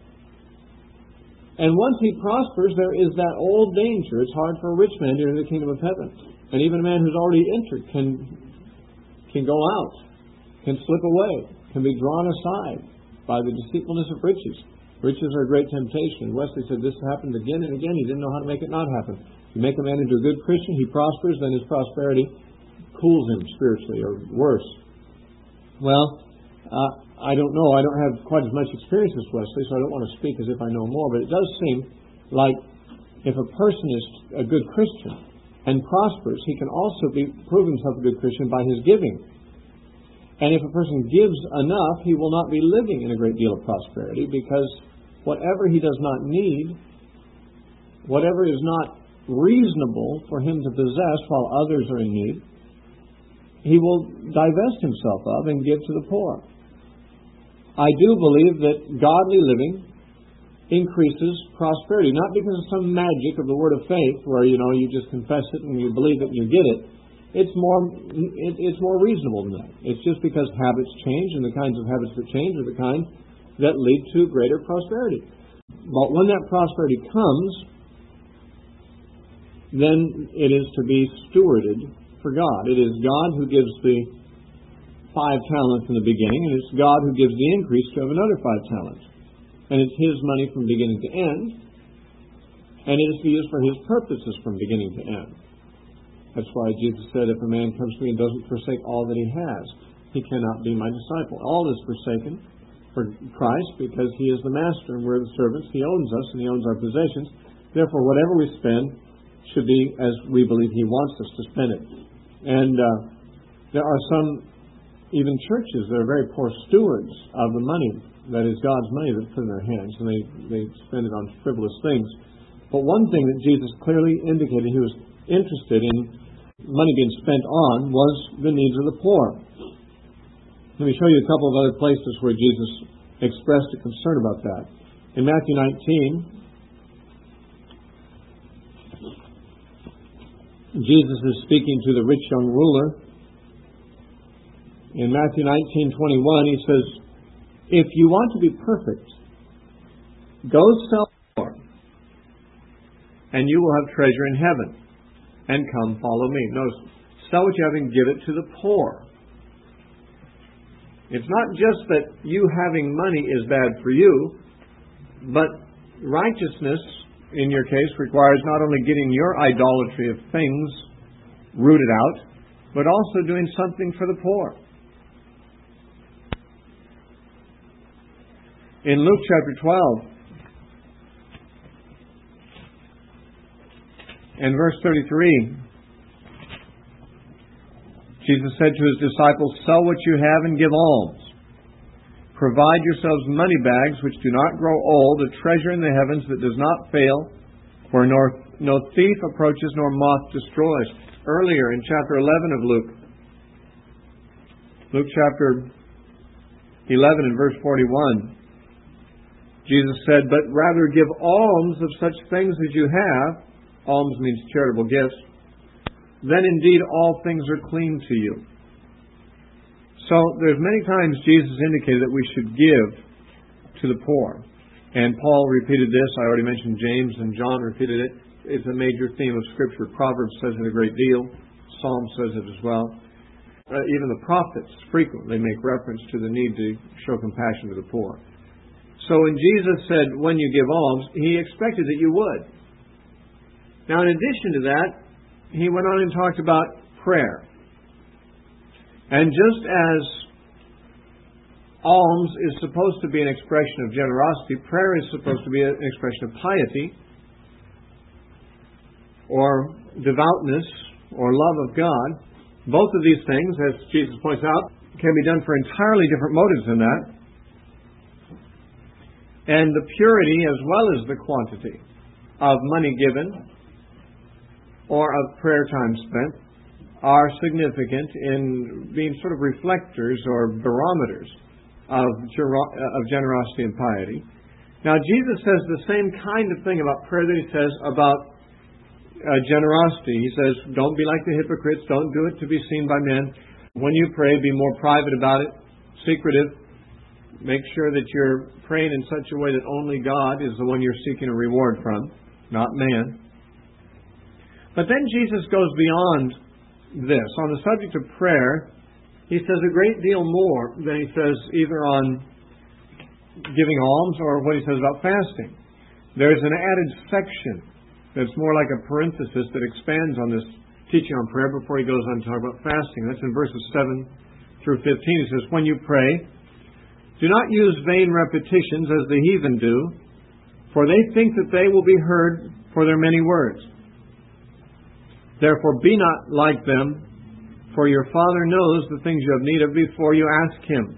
And once he prospers, there is that old danger. It's hard for a rich man to enter the kingdom of heaven. And even a man who's already entered can go out, can slip away, can be drawn aside by the deceitfulness of riches. Riches are a great temptation. Wesley said this happened again and again. He didn't know how to make it not happen. You make a man into a good Christian, he prospers, then his prosperity cools him spiritually, or worse. Well, I don't know. I don't have quite as much experience as Wesley, so I don't want to speak as if I know more. But it does seem like if a person is a good Christian and prospers, he can also prove himself a good Christian by his giving. And if a person gives enough, he will not be living in a great deal of prosperity, because whatever he does not need, whatever is not reasonable for him to possess while others are in need, he will divest himself of and give to the poor. I do believe that godly living increases prosperity, not because of some magic of the word of faith where you just confess it and you believe it and you get it. It's more reasonable than that. It's just because habits change, and the kinds of habits that change are the kinds that lead to greater prosperity. But when that prosperity comes, then it is to be stewarded for God. It is God who gives the 5 talents in the beginning, and it's God who gives the increase to have another 5 talents. And it's His money from beginning to end, and it is to be used for His purposes from beginning to end. That's why Jesus said, if a man comes to me and doesn't forsake all that he has, he cannot be my disciple. All is forsaken for Christ, because He is the master and we're the servants. He owns us and He owns our possessions. Therefore, whatever we spend should be as we believe He wants us to spend it. And there are some, even churches, that are very poor stewards of the money that is God's money that's put in their hands, and they spend it on frivolous things. But one thing that Jesus clearly indicated he was interested in money being spent on was the needs of the poor. Let me show you a couple of other places where Jesus expressed a concern about that. In Matthew 19, Jesus is speaking to the rich young ruler. In Matthew 19:21, he says, "If you want to be perfect, go sell more, and you will have treasure in heaven, and come follow me." Notice, sell what you have and give it to the poor. It's not just that you having money is bad for you, but righteousness, in your case, requires not only getting your idolatry of things rooted out, but also doing something for the poor. In Luke chapter 12 and verse 33, Jesus said to his disciples, "Sell what you have and give alms. Provide yourselves money bags which do not grow old, a treasure in the heavens that does not fail, where no thief approaches nor moth destroys." Earlier in chapter 11 of Luke chapter 11 and verse 41, Jesus said, "But rather give alms of such things as you have." Alms means charitable gifts. "Then indeed all things are clean to you." So there's many times Jesus indicated that we should give to the poor. And Paul repeated this. I already mentioned James, and John repeated it. It's a major theme of Scripture. Proverbs says it a great deal. Psalm says it as well. Even the prophets frequently make reference to the need to show compassion to the poor. So when Jesus said, "When you give alms," he expected that you would. Now, in addition to that, he went on and talked about prayer. And just as alms is supposed to be an expression of generosity, prayer is supposed to be an expression of piety, or devoutness, or love of God. Both of these things, as Jesus points out, can be done for entirely different motives than that. And the purity as well as the quantity of money given or of prayer time spent are significant in being sort of reflectors or barometers of generosity and piety. Now, Jesus says the same kind of thing about prayer that he says about generosity. He says, "Don't be like the hypocrites. Don't do it to be seen by men. When you pray, be more private about it, secretive. Make sure that you're praying in such a way that only God is the one you're seeking a reward from, not man." But then Jesus goes beyond this. On the subject of prayer, he says a great deal more than he says either on giving alms or what he says about fasting. There's an added section that's more like a parenthesis that expands on this teaching on prayer before he goes on to talk about fasting. That's in verses 7 through 15. He says, "When you pray, do not use vain repetitions as the heathen do, for they think that they will be heard for their many words. Therefore be not like them, for your Father knows the things you have need of before you ask Him.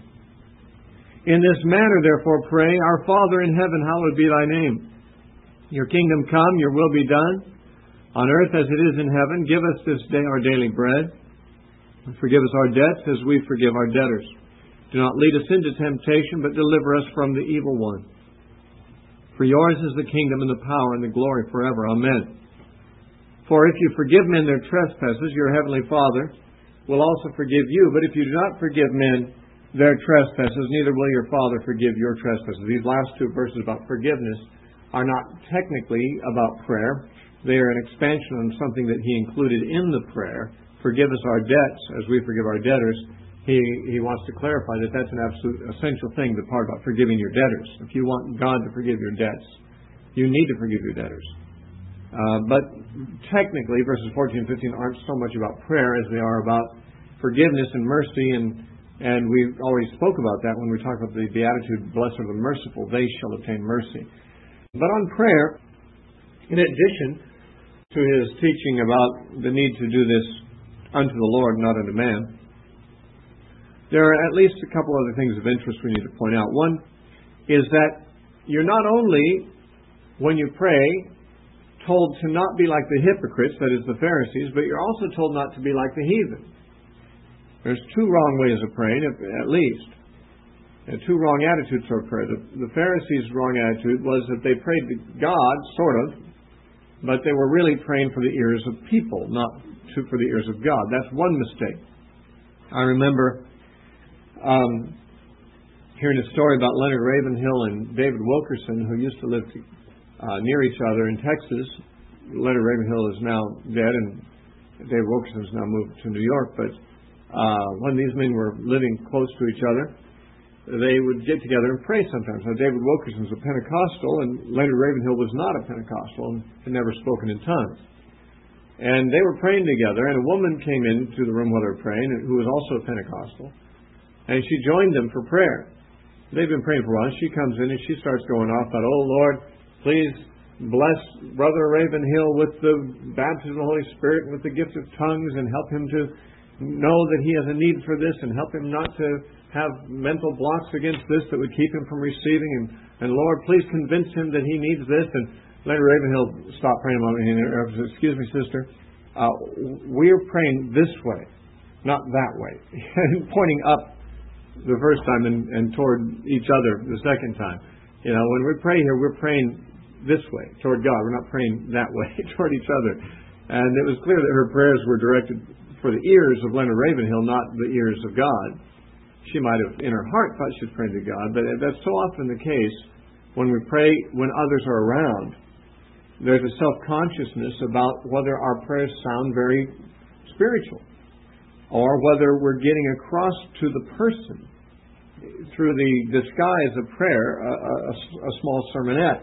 In this manner, therefore, pray, Our Father in heaven, hallowed be thy name. Your kingdom come, your will be done, on earth as it is in heaven. Give us this day our daily bread, and forgive us our debts as we forgive our debtors. Do not lead us into temptation, but deliver us from the evil one. For yours is the kingdom and the power and the glory forever. Amen. For if you forgive men their trespasses, your heavenly Father will also forgive you. But if you do not forgive men their trespasses, neither will your Father forgive your trespasses." These last two verses about forgiveness are not technically about prayer. They are an expansion on something that he included in the prayer. Forgive us our debts as we forgive our debtors. He wants to clarify that that's an absolute essential thing, the part about forgiving your debtors. If you want God to forgive your debts, you need to forgive your debtors. But technically, verses 14 and 15 aren't so much about prayer as they are about forgiveness and mercy, and we already spoke about that when we talked about the Beatitude, "Blessed are the merciful, they shall obtain mercy." But on prayer, in addition to his teaching about the need to do this unto the Lord, not unto man, there are at least a couple other things of interest we need to point out. One, is that you're not only, when you pray, told to not be like the hypocrites, that is the Pharisees, but you're also told not to be like the heathen. There's two wrong ways of praying, at least. And two wrong attitudes toward prayer. The Pharisees' wrong attitude was that they prayed to God, sort of, but they were really praying for the ears of people, not for the ears of God. That's one mistake. I remember hearing a story about Leonard Ravenhill and David Wilkerson, who used to live near each other in Texas. Leonard Ravenhill is now dead, and David Wilkerson has now moved to New York. But when these men were living close to each other, they would get together and pray sometimes. Now, David Wilkerson was a Pentecostal, and Leonard Ravenhill was not a Pentecostal and had never spoken in tongues. And they were praying together, and a woman came into the room while they were praying, who was also a Pentecostal, and she joined them for prayer. They've been praying for a while. She comes in and she starts going off about, "Oh, Lord, please bless Brother Ravenhill with the baptism of the Holy Spirit and with the gift of tongues, and help him to know that he has a need for this, and help him not to have mental blocks against this that would keep him from receiving. And Lord, please convince him that he needs this." And Leonard Ravenhill stopped praying a moment and said, "Excuse me, sister, we're praying this way, not that way." Pointing up the first time and toward each other the second time. You know, when we pray here, we're praying this way, toward God. We're not praying that way, toward each other. And it was clear that her prayers were directed for the ears of Leonard Ravenhill, not the ears of God. She might have, in her heart, thought she was praying to God, but that's so often the case when we pray when others are around. There's a self-consciousness about whether our prayers sound very spiritual, or whether we're getting across to the person through the disguise of prayer a small sermonette.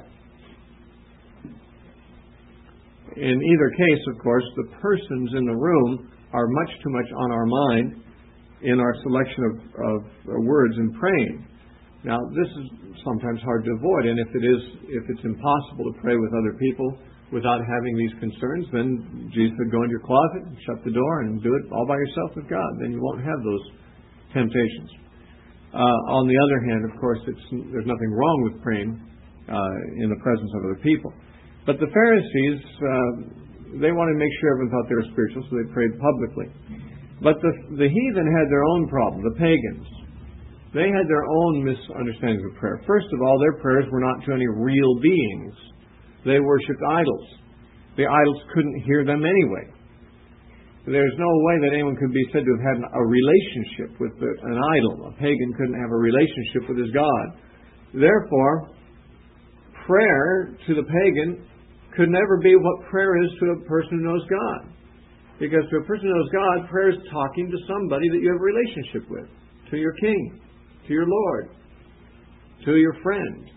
In either case, of course, the persons in the room are much too much on our mind in our selection of words in praying. Now, this is sometimes hard to avoid, and if it's impossible to pray with other people without having these concerns, then Jesus would go into your closet, shut the door, and do it all by yourself with God. Then you won't have those temptations. On the other hand, of course, there's nothing wrong with praying in the presence of other people. But the Pharisees, they wanted to make sure everyone thought they were spiritual, so they prayed publicly. But the heathen had their own problem, the pagans. They had their own misunderstandings of prayer. First of all, their prayers were not to any real beings. They worshipped idols. The idols couldn't hear them anyway. There's no way that anyone could be said to have had a relationship with an idol. A pagan couldn't have a relationship with his God. Therefore, prayer to the pagan could never be what prayer is to a person who knows God. Because to a person who knows God, prayer is talking to somebody that you have a relationship with. To your king, to your Lord, to your friend.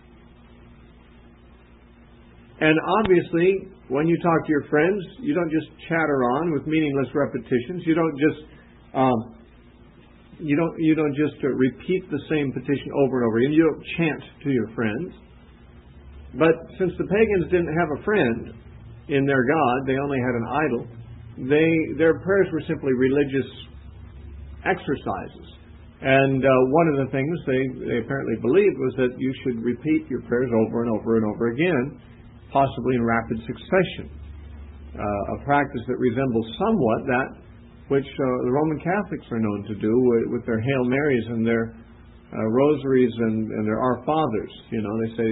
And obviously, when you talk to your friends, you don't just chatter on with meaningless repetitions. You don't just repeat the same petition over and over again. You don't chant to your friends. But since the pagans didn't have a friend in their God, they only had an idol. Their prayers were simply religious exercises. And one of the things they apparently believed was that you should repeat your prayers over and over and over again, possibly in rapid succession. A practice that resembles somewhat that which the Roman Catholics are known to do with their Hail Marys and their rosaries and their Our Fathers. You know, they say,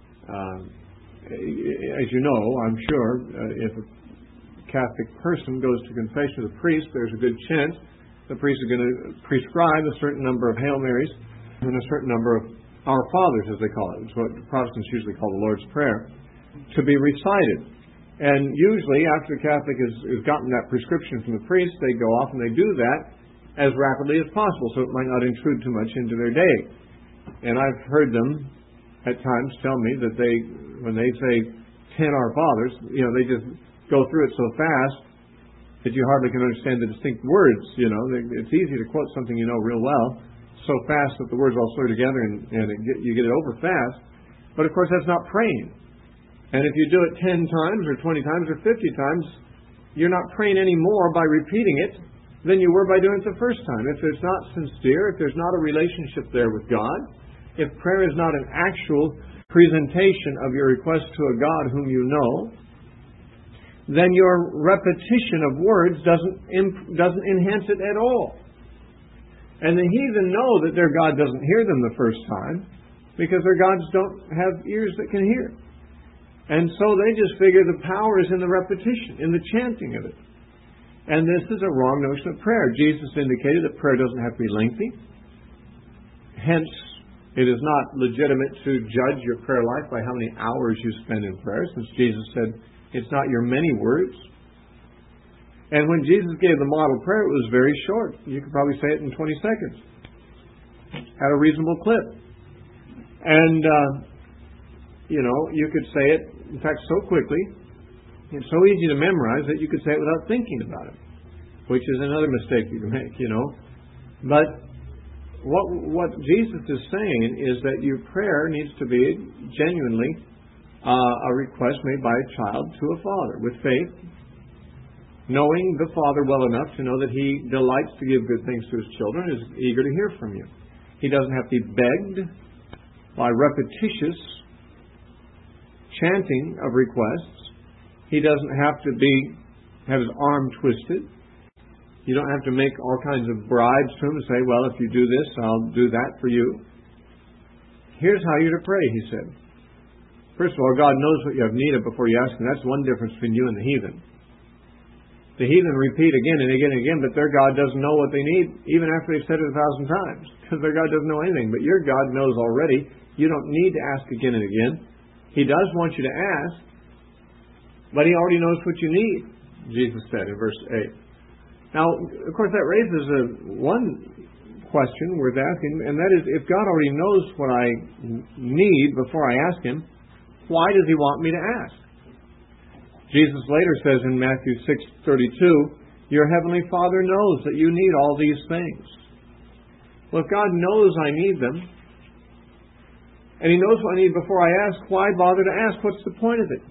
as you know, I'm sure, if a Catholic person goes to confession with a priest, there's a good chance the priest is going to prescribe a certain number of Hail Marys and a certain number of Our Fathers, as they call it. It's what Protestants usually call the Lord's Prayer, to be recited. And usually, after the Catholic has gotten that prescription from the priest, they go off and they do that as rapidly as possible, so it might not intrude too much into their day. And I've heard them at times tell me that when they say 10 Our Fathers, you know, they just go through it so fast that you hardly can understand the distinct words. You know, it's easy to quote something you know real well, so fast that the words all slur together and you get it over fast. But of course, that's not praying. And if you do it 10 times or 20 times or 50 times, you're not praying any more by repeating it than you were by doing it the first time. If it's not sincere, if there's not a relationship there with God, if prayer is not an actual presentation of your request to a God whom you know, then your repetition of words doesn't enhance it at all. And the heathen know that their God doesn't hear them the first time because their gods don't have ears that can hear. And so they just figure the power is in the repetition, in the chanting of it. And this is a wrong notion of prayer. Jesus indicated that prayer doesn't have to be lengthy. Hence, it is not legitimate to judge your prayer life by how many hours you spend in prayer, since Jesus said, it's not your many words. And when Jesus gave the model prayer, it was very short. You could probably say it in 20 seconds. Had a reasonable clip. And, you could say it, in fact, so quickly, it's so easy to memorize that you could say it without thinking about it, which is another mistake you can make, But what Jesus is saying is that your prayer needs to be genuinely a request made by a child to a father with faith, knowing the Father well enough to know that He delights to give good things to His children, is eager to hear from you. He doesn't have to be begged by repetitious chanting of requests. He doesn't have to have his arm twisted. You don't have to make all kinds of bribes to Him and say, well, if you do this, I'll do that for you. Here's how you're to pray, He said. First of all, God knows what you have need of before you ask Him. That's one difference between you and the heathen. The heathen repeat again and again and again, but their God doesn't know what they need, even after they've said it 1,000 times, because their God doesn't know anything. But your God knows already. You don't need to ask again and again. He does want you to ask, but He already knows what you need, Jesus said in verse 8. Now, of course, that raises one question worth asking, and that is, if God already knows what I need before I ask Him, why does He want me to ask? Jesus later says in Matthew 6:32, your heavenly Father knows that you need all these things. Well, if God knows I need them, and He knows what I need before I ask, why bother to ask? What's the point of it?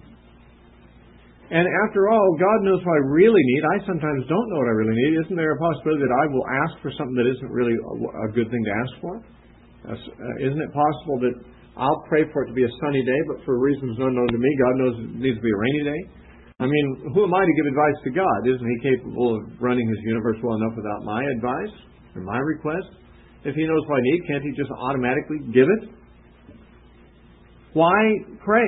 And after all, God knows what I really need. I sometimes don't know what I really need. Isn't there a possibility that I will ask for something that isn't really a good thing to ask for? Isn't it possible that I'll pray for it to be a sunny day, but for reasons unknown to me, God knows it needs to be a rainy day? I mean, who am I to give advice to God? Isn't He capable of running His universe well enough without my advice or my request? If He knows what I need, can't He just automatically give it? Why pray?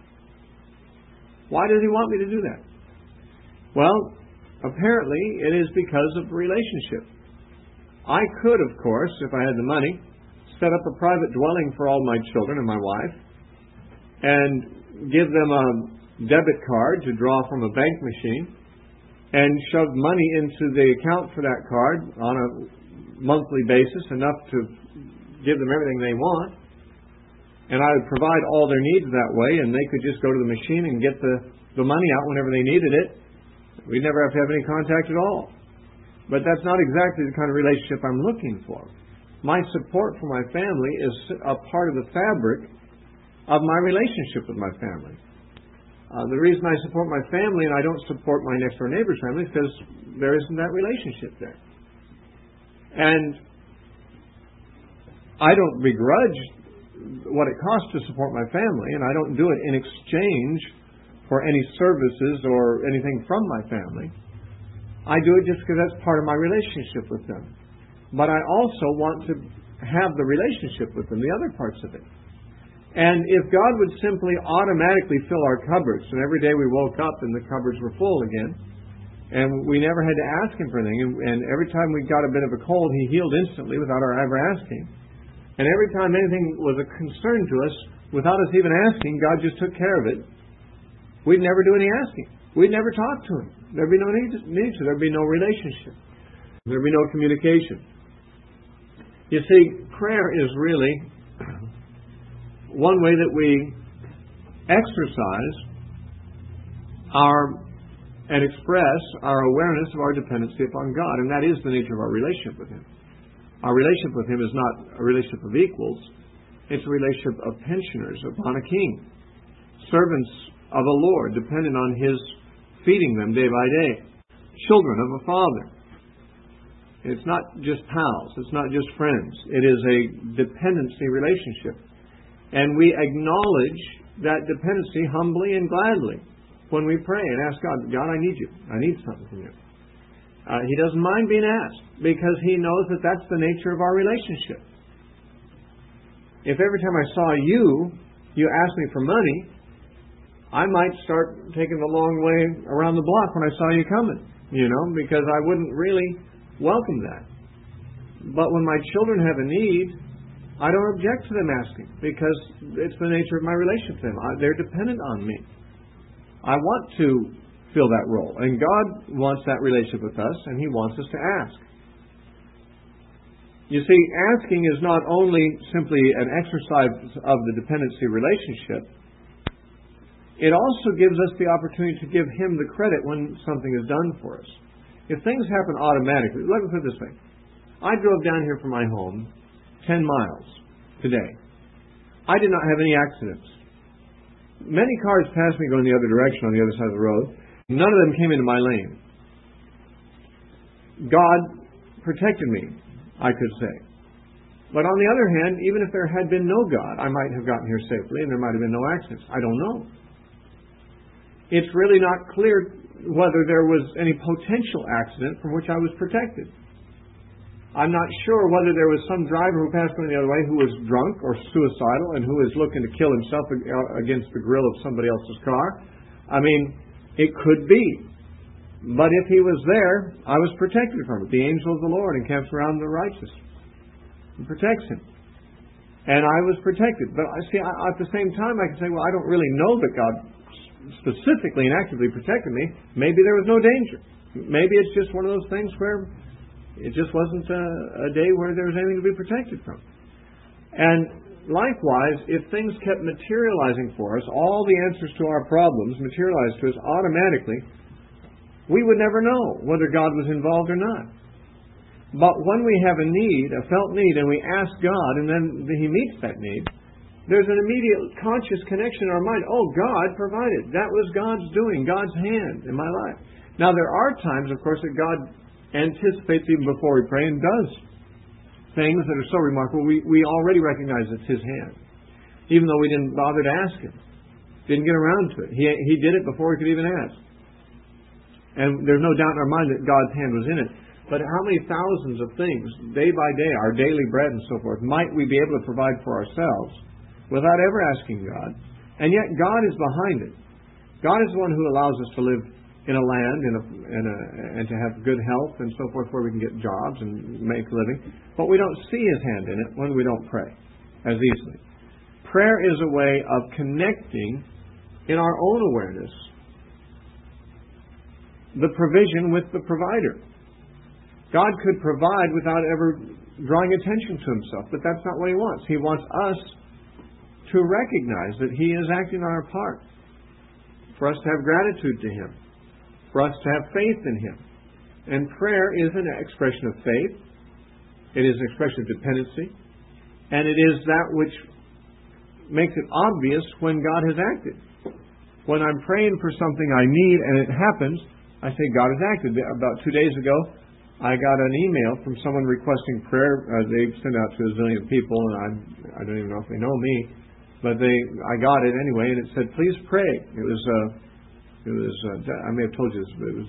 Why does He want me to do that? Well, apparently it is because of relationship. I could, of course, if I had the money, set up a private dwelling for all my children and my wife and give them a debit card to draw from a bank machine and shove money into the account for that card on a monthly basis, enough to give them everything they want. And I would provide all their needs that way, and they could just go to the machine and get the money out whenever they needed it. We'd never have to have any contact at all. But that's not exactly the kind of relationship I'm looking for. My support for my family is a part of the fabric of my relationship with my family. The reason I support my family and I don't support my next door neighbor's family is because there isn't that relationship there. And I don't begrudge what it costs to support my family, and I don't do it in exchange for any services or anything from my family. I do it just because that's part of my relationship with them. But I also want to have the relationship with them, the other parts of it. And if God would simply automatically fill our cupboards, and every day we woke up and the cupboards were full again, and we never had to ask Him for anything, and every time we got a bit of a cold, He healed instantly without our ever asking. And every time anything was a concern to us, without us even asking, God just took care of it. We'd never do any asking. We'd never talk to Him. There'd be no need to. There'd be no relationship. There'd be no communication. You see, prayer is really one way that we exercise and express our awareness of our dependency upon God, and that is the nature of our relationship with Him. Our relationship with Him is not a relationship of equals. It's a relationship of pensioners upon a king. Servants of a Lord, dependent on His feeding them day by day. Children of a Father. It's not just pals. It's not just friends. It is a dependency relationship. And we acknowledge that dependency humbly and gladly when we pray and ask God, God, I need you. I need something from you. He doesn't mind being asked because He knows that that's the nature of our relationship. If every time I saw you asked me for money, I might start taking the long way around the block when I saw you coming, because I wouldn't really welcome that. But when my children have a need, I don't object to them asking because it's the nature of my relationship to them. They're dependent on me. I want to fill that role. And God wants that relationship with us, and He wants us to ask. You see, asking is not only simply an exercise of the dependency relationship, it also gives us the opportunity to give Him the credit when something is done for us. If things happen automatically, let me put it this way. I drove down here from my home 10 miles today. I did not have any accidents. Many cars passed me going the other direction on the other side of the road. None of them came into my lane. God protected me, I could say. But on the other hand, even if there had been no God, I might have gotten here safely and there might have been no accidents. I don't know. It's really not clear whether there was any potential accident from which I was protected. I'm not sure whether there was some driver who passed going the other way who was drunk or suicidal and who was looking to kill himself against the grill of somebody else's car. I mean, it could be. But if he was there, I was protected from it. The angel of the Lord encamps around the righteous and protects him. And I was protected. But at the same time, I can say, well, I don't really know that God specifically and actively protected me. Maybe there was no danger. Maybe it's just one of those things where it just wasn't a day where there was anything to be protected from. And likewise, if things kept materializing for us, all the answers to our problems materialized to us automatically, we would never know whether God was involved or not. But when we have a need, a felt need, and we ask God, and then He meets that need, there's an immediate conscious connection in our mind. Oh, God provided. That was God's doing, God's hand in my life. Now, there are times, of course, that God anticipates even before we pray and does things that are so remarkable. We already recognize it's His hand, even though we didn't bother to ask Him. Didn't get around to it. He did it before we could even ask. And there's no doubt in our mind that God's hand was in it. But how many thousands of things, day by day, our daily bread and so forth, might we be able to provide for ourselves without ever asking God? And yet God is behind it. God is the one who allows us to live in a land and to have good health and so forth where we can get jobs and make a living. But we don't see His hand in it when we don't pray as easily. Prayer is a way of connecting in our own awareness the provision with the provider. God could provide without ever drawing attention to Himself, but that's not what He wants. He wants us to recognize that He is acting on our part, for us to have gratitude to Him, for us to have faith in Him. And prayer is an expression of faith. It is an expression of dependency. And it is that which makes it obvious when God has acted. When I'm praying for something I need and it happens, I say God has acted. About 2 days ago, I got an email from someone requesting prayer. They send out to a zillion people, and I don't even know if they know me, but I got it anyway, and it said, "Please pray." It was I may have told you this, but it was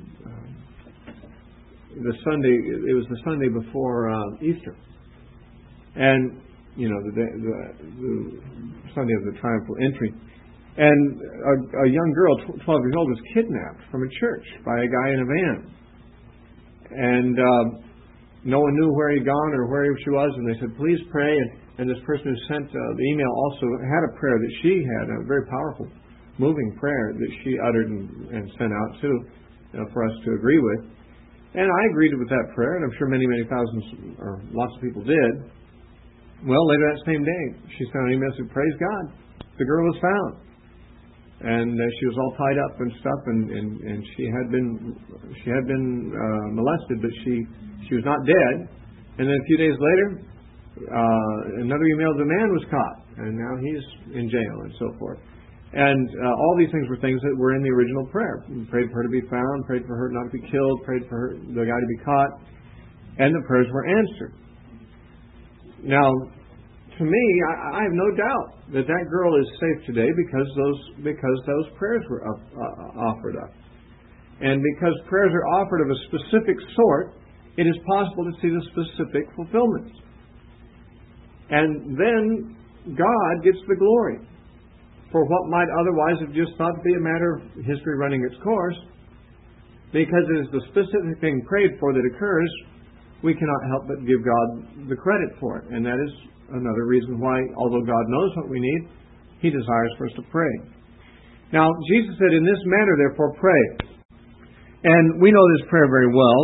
the Sunday. It was the Sunday before Easter, and the Sunday of the triumphal entry. And a young girl, 12 years old, was kidnapped from a church by a guy in a van. And no one knew where he'd gone or where she was. And they said, "Please pray." And this person who sent the email also had a prayer that she had, a very powerful, moving prayer that she uttered and sent out too, for us to agree with. And I agreed with that prayer, and I'm sure many, many thousands or lots of people did. Well, later that same day, she sent an email and said, "Praise God, the girl was found." And she was all tied up and stuff, and she had been molested, but she was not dead. And then a few days later, another email, the man was caught, and now he's in jail and so forth. And all these things were things that were in the original prayer. We prayed for her to be found, prayed for her not to be killed, prayed for the guy to be caught. and the prayers were answered. Now, to me, I have no doubt that that girl is safe today because those prayers were offered up. And because prayers are offered of a specific sort, it is possible to see the specific fulfillment. And then God gets the glory for what might otherwise have just thought to be a matter of history running its course. Because it is the specific thing prayed for that occurs, we cannot help but give God the credit for it. And that is another reason why, although God knows what we need, He desires for us to pray. Now, Jesus said, "In this manner, therefore, pray." And we know this prayer very well.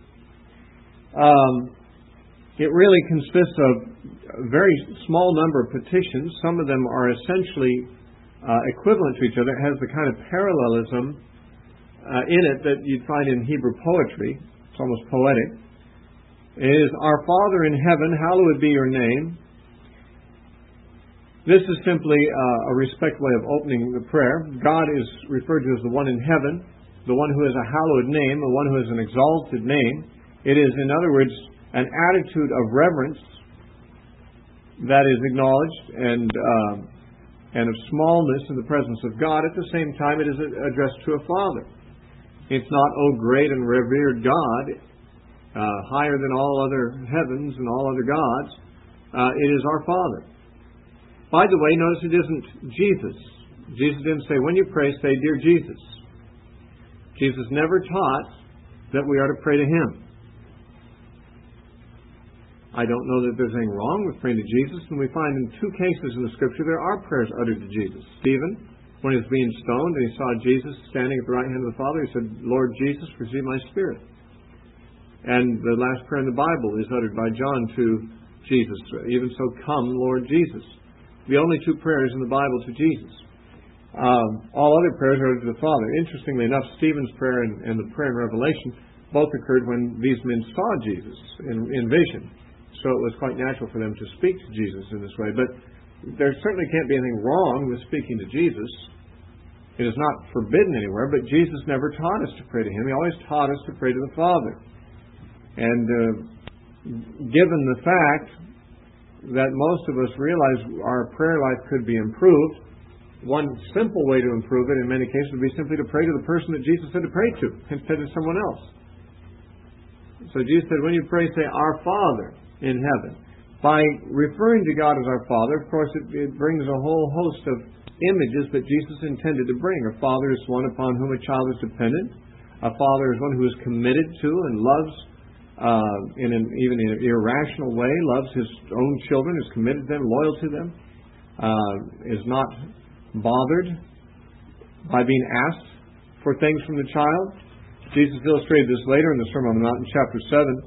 It really consists of a very small number of petitions. Some of them are essentially equivalent to each other. It has the kind of parallelism in it that you'd find in Hebrew poetry. It's almost poetic. It is, "Our Father in heaven, hallowed be your name." This is simply a respectful way of opening the prayer. God is referred to as the one in heaven, the one who has a hallowed name, the one who has an exalted name. It is, in other words, an attitude of reverence that is acknowledged and of smallness in the presence of God. At the same time, it is addressed to a Father. It's not, "Oh, great and revered God, higher than all other heavens and all other gods." It is our Father. By the way, notice it isn't Jesus. Jesus didn't say, "When you pray, say, 'Dear Jesus.'" Jesus never taught that we are to pray to Him. I don't know that there's anything wrong with praying to Jesus, and we find in 2 cases in the Scripture there are prayers uttered to Jesus. Stephen, when he was being stoned and he saw Jesus standing at the right hand of the Father, he said, "Lord Jesus, receive my spirit." And the last prayer in the Bible is uttered by John to Jesus. "Even so, come, Lord Jesus." The only 2 prayers in the Bible to Jesus. All other prayers are to the Father. Interestingly enough, Stephen's prayer and the prayer in Revelation both occurred when these men saw Jesus in vision. So it was quite natural for them to speak to Jesus in this way. But there certainly can't be anything wrong with speaking to Jesus. It is not forbidden anywhere, but Jesus never taught us to pray to Him. He always taught us to pray to the Father. And given the fact that most of us realize our prayer life could be improved, one simple way to improve it in many cases would be simply to pray to the person that Jesus said to pray to instead of someone else. So Jesus said, "When you pray, say, 'Our Father in heaven.'" By referring to God as our Father, of course, it brings a whole host of images that Jesus intended to bring. A father is one upon whom a child is dependent. A father is one who is committed to and loves, even in an irrational way, loves his own children, is committed to them, loyal to them, is not bothered by being asked for things from the child. Jesus illustrated this later in the Sermon on the Mount in chapter 7,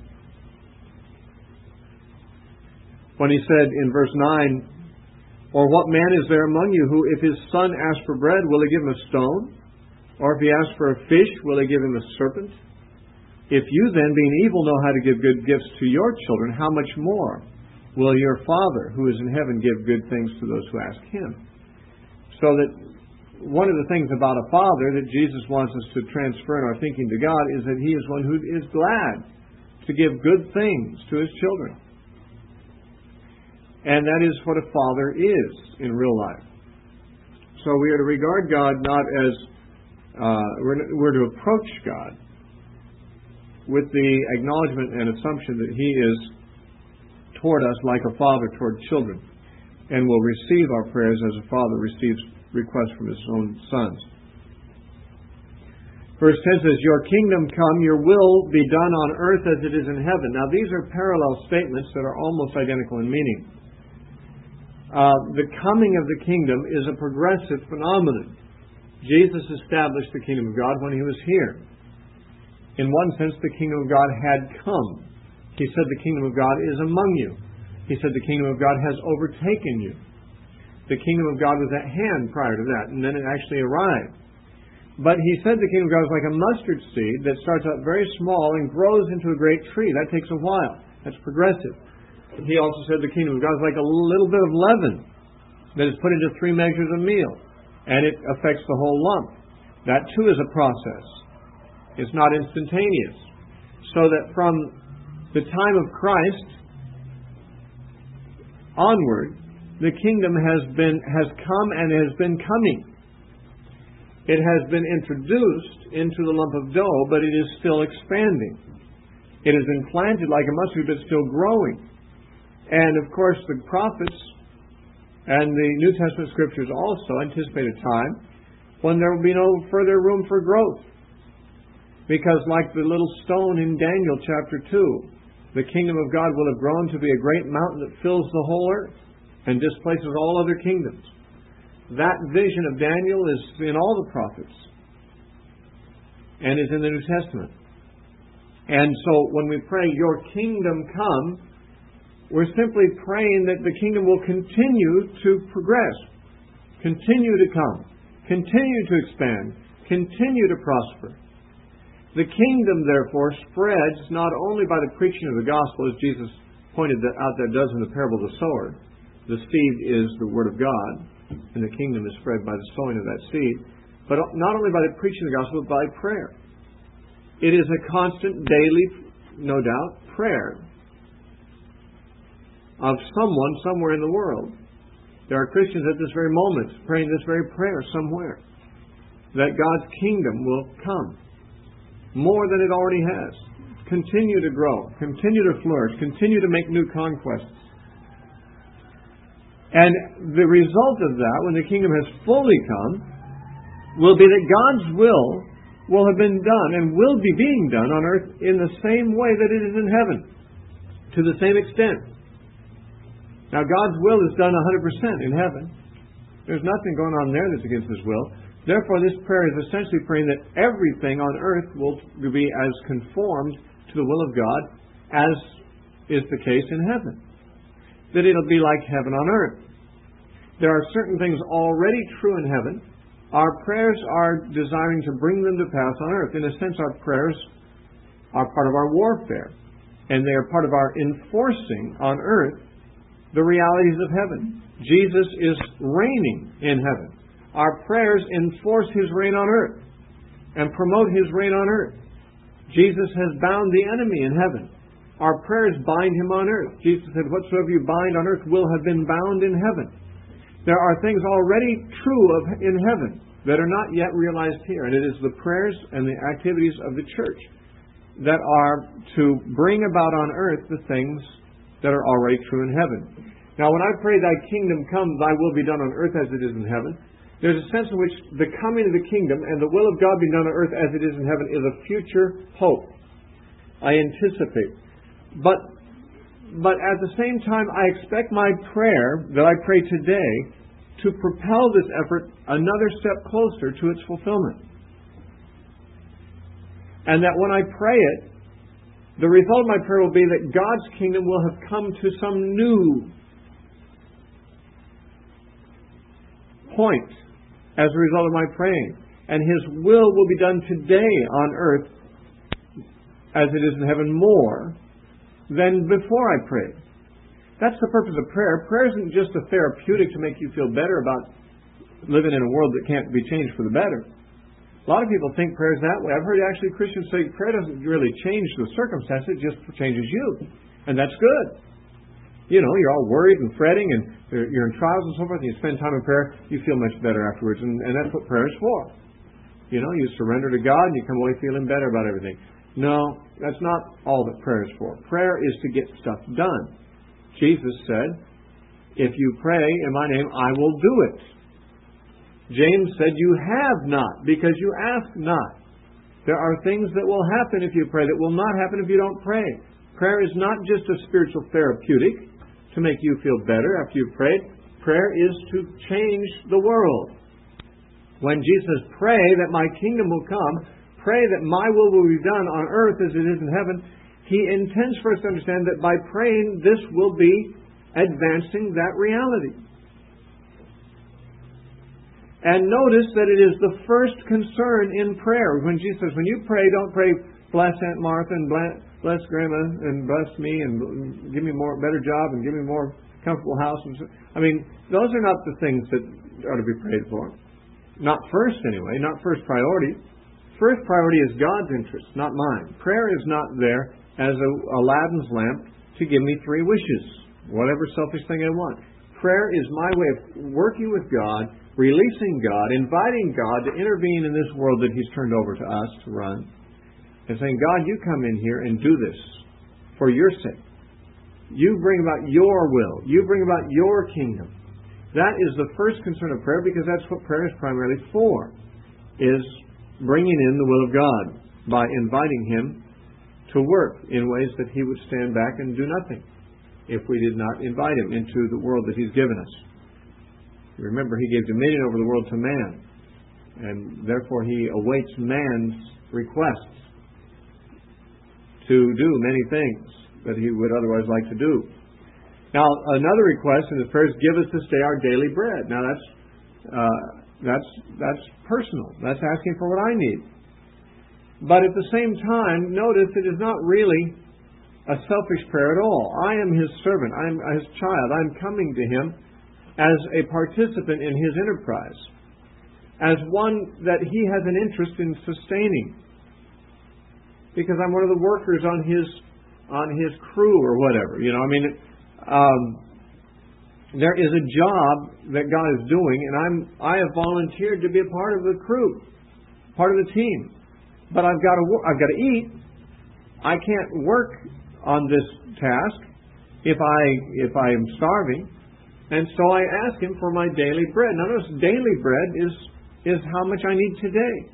when He said in verse 9, "Or what man is there among you who, if his son asks for bread, will he give him a stone? Or if he asks for a fish, will he give him a serpent? If you then, being evil, know how to give good gifts to your children, how much more will your Father who is in heaven give good things to those who ask Him?" So that one of the things about a father that Jesus wants us to transfer in our thinking to God is that He is one who is glad to give good things to His children. And that is what a father is in real life. So we are to regard God not as, we're to approach God with the acknowledgement and assumption that He is toward us like a father toward children, and will receive our prayers as a father receives requests from his own sons. Verse 10 says, "Your kingdom come, your will be done on earth as it is in heaven." Now these are parallel statements that are almost identical in meaning. The coming of the kingdom is a progressive phenomenon. Jesus established the kingdom of God when He was here. In one sense, the kingdom of God had come. He said the kingdom of God is among you. He said the kingdom of God has overtaken you. The kingdom of God was at hand prior to that, and then it actually arrived. But He said the kingdom of God is like a mustard seed that starts out very small and grows into a great tree. That takes a while. That's progressive. He also said the kingdom of God is like a little bit of leaven that is put into 3 measures of meal, and it affects the whole lump. That too is a process. It's not instantaneous. So that from the time of Christ onward, the kingdom has come and has been coming. It has been introduced into the lump of dough, but it is still expanding. It has been planted like a mustard, but still growing. And of course, the prophets and the New Testament scriptures also anticipate a time when there will be no further room for growth. Because like the little stone in Daniel chapter 2, the kingdom of God will have grown to be a great mountain that fills the whole earth and displaces all other kingdoms. That vision of Daniel is in all the prophets and is in the New Testament. And so when we pray, your kingdom come, we're simply praying that the kingdom will continue to progress, continue to come, continue to expand, continue to prosper. The kingdom, therefore, spreads not only by the preaching of the gospel, as Jesus pointed out that does in the parable of the sower. The seed is the word of God, and the kingdom is spread by the sowing of that seed, but not only by the preaching of the gospel, but by prayer. It is a constant, daily, no doubt, prayer of someone somewhere in the world. There are Christians at this very moment praying this very prayer somewhere, that God's kingdom will come more than it already has. Continue to grow, continue to flourish, continue to make new conquests. And the result of that, when the kingdom has fully come, will be that God's will have been done and will be being done on earth in the same way that it is in heaven, to the same extent. Now, God's will is done 100% in heaven. There's nothing going on there that's against His will. Therefore, this prayer is essentially praying that everything on earth will be as conformed to the will of God as is the case in heaven. That it'll be like heaven on earth. There are certain things already true in heaven. Our prayers are desiring to bring them to pass on earth. In a sense, our prayers are part of our warfare, and they are part of our enforcing on earth the realities of heaven. Jesus is reigning in heaven. Our prayers enforce His reign on earth and promote His reign on earth. Jesus has bound the enemy in heaven. Our prayers bind Him on earth. Jesus said, whatsoever you bind on earth will have been bound in heaven. There are things already true in heaven that are not yet realized here. And it is the prayers and the activities of the church that are to bring about on earth the things that are already true in heaven. Now, when I pray, thy kingdom come, thy will be done on earth as it is in heaven, there's a sense in which the coming of the kingdom and the will of God being done on earth as it is in heaven is a future hope. I anticipate. But at the same time, I expect my prayer that I pray today to propel this effort another step closer to its fulfillment. And that when I pray it, the result of my prayer will be that God's kingdom will have come to some new point as a result of my praying. And His will be done today on earth as it is in heaven more than before I prayed. That's the purpose of prayer. Prayer isn't just a therapeutic to make you feel better about living in a world that can't be changed for the better. A lot of people think prayer is that way. I've heard actually Christians say prayer doesn't really change the circumstance, it just changes you. And that's good. You know, you're all worried and fretting and you're in trials and so forth, and you spend time in prayer, you feel much better afterwards. And that's what prayer is for. You know, you surrender to God and you come away feeling better about everything. No, that's not all that prayer is for. Prayer is to get stuff done. Jesus said, if you pray in my name, I will do it. James said, you have not because you ask not. There are things that will happen if you pray that will not happen if you don't pray. Prayer is not just a spiritual therapeutic to make you feel better after you've prayed. Prayer is to change the world. When Jesus pray that my kingdom will come, pray that my will be done on earth as it is in heaven, He intends for us to understand that by praying, this will be advancing that reality. And notice that it is the first concern in prayer. When Jesus says, when you pray, don't pray, bless Aunt Martha and bless Grandma and bless me and give me more better job and give me more comfortable house. I mean, those are not the things that are to be prayed for. Not first anyway, not first priority. First priority is God's interest, not mine. Prayer is not there as Aladdin's lamp to give me 3 wishes, whatever selfish thing I want. Prayer is my way of working with God, releasing God, inviting God to intervene in this world that He's turned over to us to run, and saying, God, you come in here and do this for your sake. You bring about your will. You bring about your kingdom. That is the first concern of prayer, because that's what prayer is primarily for, is bringing in the will of God by inviting Him to work in ways that He would stand back and do nothing if we did not invite Him into the world that He's given us. Remember, He gave dominion over the world to man, and therefore He awaits man's requests to do many things that he would otherwise like to do. Now, another request in His prayer is, give us this day our daily bread. Now, that's personal. That's asking for what I need. But at the same time, notice it is not really a selfish prayer at all. I am His servant. I am His child. I'm coming to Him as a participant in His enterprise, as one that He has an interest in sustaining, because I'm one of the workers on His crew or whatever. There is a job that God is doing, and I have volunteered to be a part of the crew, part of the team. But I've got to eat. I can't work on this task if I am starving, and so I ask Him for my daily bread. Now, notice, daily bread is how much I need today.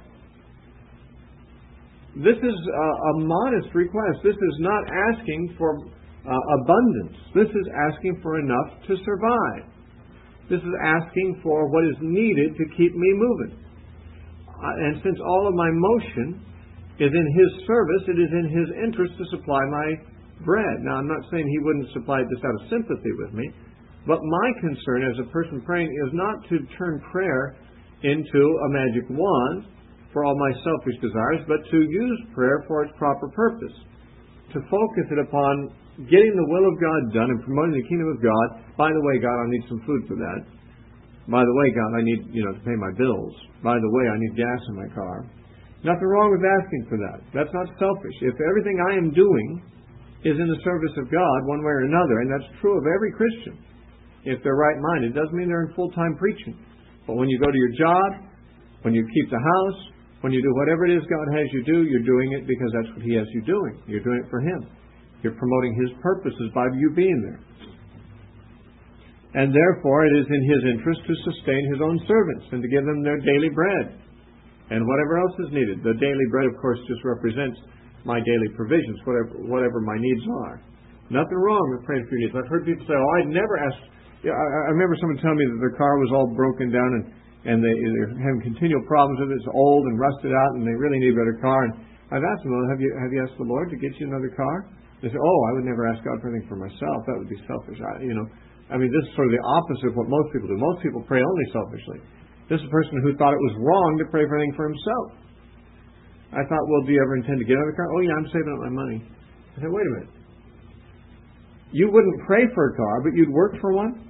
This is a modest request. This is not asking for abundance. This is asking for enough to survive. This is asking for what is needed to keep me moving. And since all of my motion is in His service, it is in His interest to supply my bread. Now, I'm not saying He wouldn't supply this out of sympathy with me, but my concern as a person praying is not to turn prayer into a magic wand for all my selfish desires, but to use prayer for its proper purpose, to focus it upon getting the will of God done and promoting the kingdom of God. By the way, God, I need some food for that. By the way, God, I need to pay my bills. By the way, I need gas in my car. Nothing wrong with asking for that. That's not selfish. If everything I am doing is in the service of God one way or another, and that's true of every Christian, if they're right-minded, it doesn't mean they're in full-time preaching. But when you go to your job, when you keep the house, when you do whatever it is God has you do, you're doing it because that's what He has you doing. You're doing it for Him. You're promoting His purposes by you being there. And therefore, it is in His interest to sustain His own servants and to give them their daily bread and whatever else is needed. The daily bread, of course, just represents my daily provisions, whatever my needs are. Nothing wrong with praying for your needs. I've heard people say, I'd never ask. I remember someone telling me that their car was all broken down and they're having continual problems with it. It's old and rusted out, and they really need a better car. And I've asked them, well, have you asked the Lord to get you another car? They say, I would never ask God for anything for myself. That would be selfish. This is sort of the opposite of what most people do. Most people pray only selfishly. This is a person who thought it was wrong to pray for anything for himself. I thought, well, do you ever intend to get another car? Oh, yeah, I'm saving up my money. I said, wait a minute. You wouldn't pray for a car, but you'd work for one?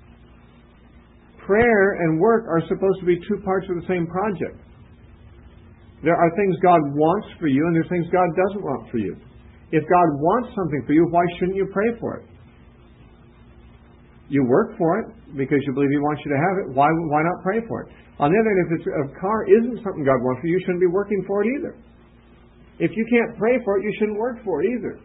Prayer and work are supposed to be two parts of the same project. There are things God wants for you, and there are things God doesn't want for you. If God wants something for you, why shouldn't you pray for it? You work for it because you believe He wants you to have it. Why not pray for it? On the other hand, if a car isn't something God wants for you, you shouldn't be working for it either. If you can't pray for it, you shouldn't work for it either.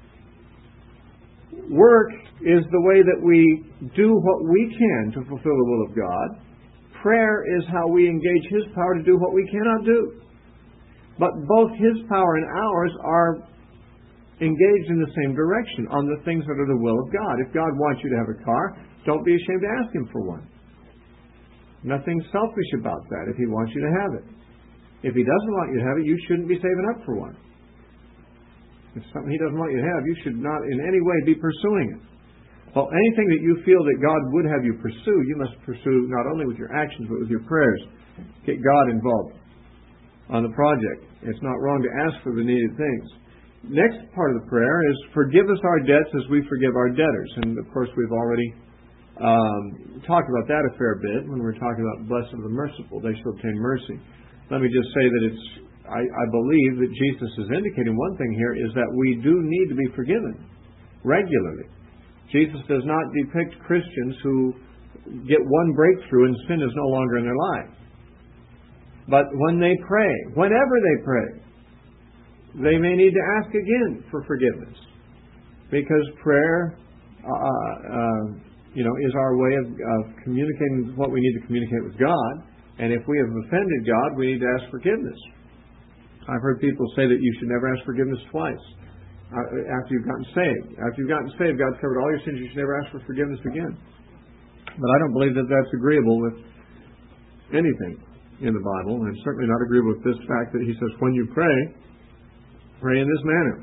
Work is the way that we do what we can to fulfill the will of God. Prayer is how we engage His power to do what we cannot do. But both His power and ours are engaged in the same direction, on the things that are the will of God. If God wants you to have a car, don't be ashamed to ask Him for one. Nothing selfish about that if He wants you to have it. If He doesn't want you to have it, you shouldn't be saving up for one. If something He doesn't want you to have, you should not in any way be pursuing it. Well, anything that you feel that God would have you pursue, you must pursue not only with your actions, but with your prayers. Get God involved on the project. It's not wrong to ask for the needed things. Next part of the prayer is, forgive us our debts as we forgive our debtors. And, of course, we've already talked about that a fair bit when we were talking about blessed are the merciful. They shall obtain mercy. Let me just say that I believe that Jesus is indicating one thing here is that we do need to be forgiven regularly. Jesus does not depict Christians who get one breakthrough and sin is no longer in their life. But when they pray, whenever they pray, they may need to ask again for forgiveness. Because prayer, is our way of communicating what we need to communicate with God. And if we have offended God, we need to ask forgiveness. I've heard people say that you should never ask forgiveness twice after you've gotten saved. After you've gotten saved, God's covered all your sins. You should never ask for forgiveness again. But I don't believe that that's agreeable with anything in the Bible, and certainly not agreeable with this fact that he says, when you pray, pray in this manner.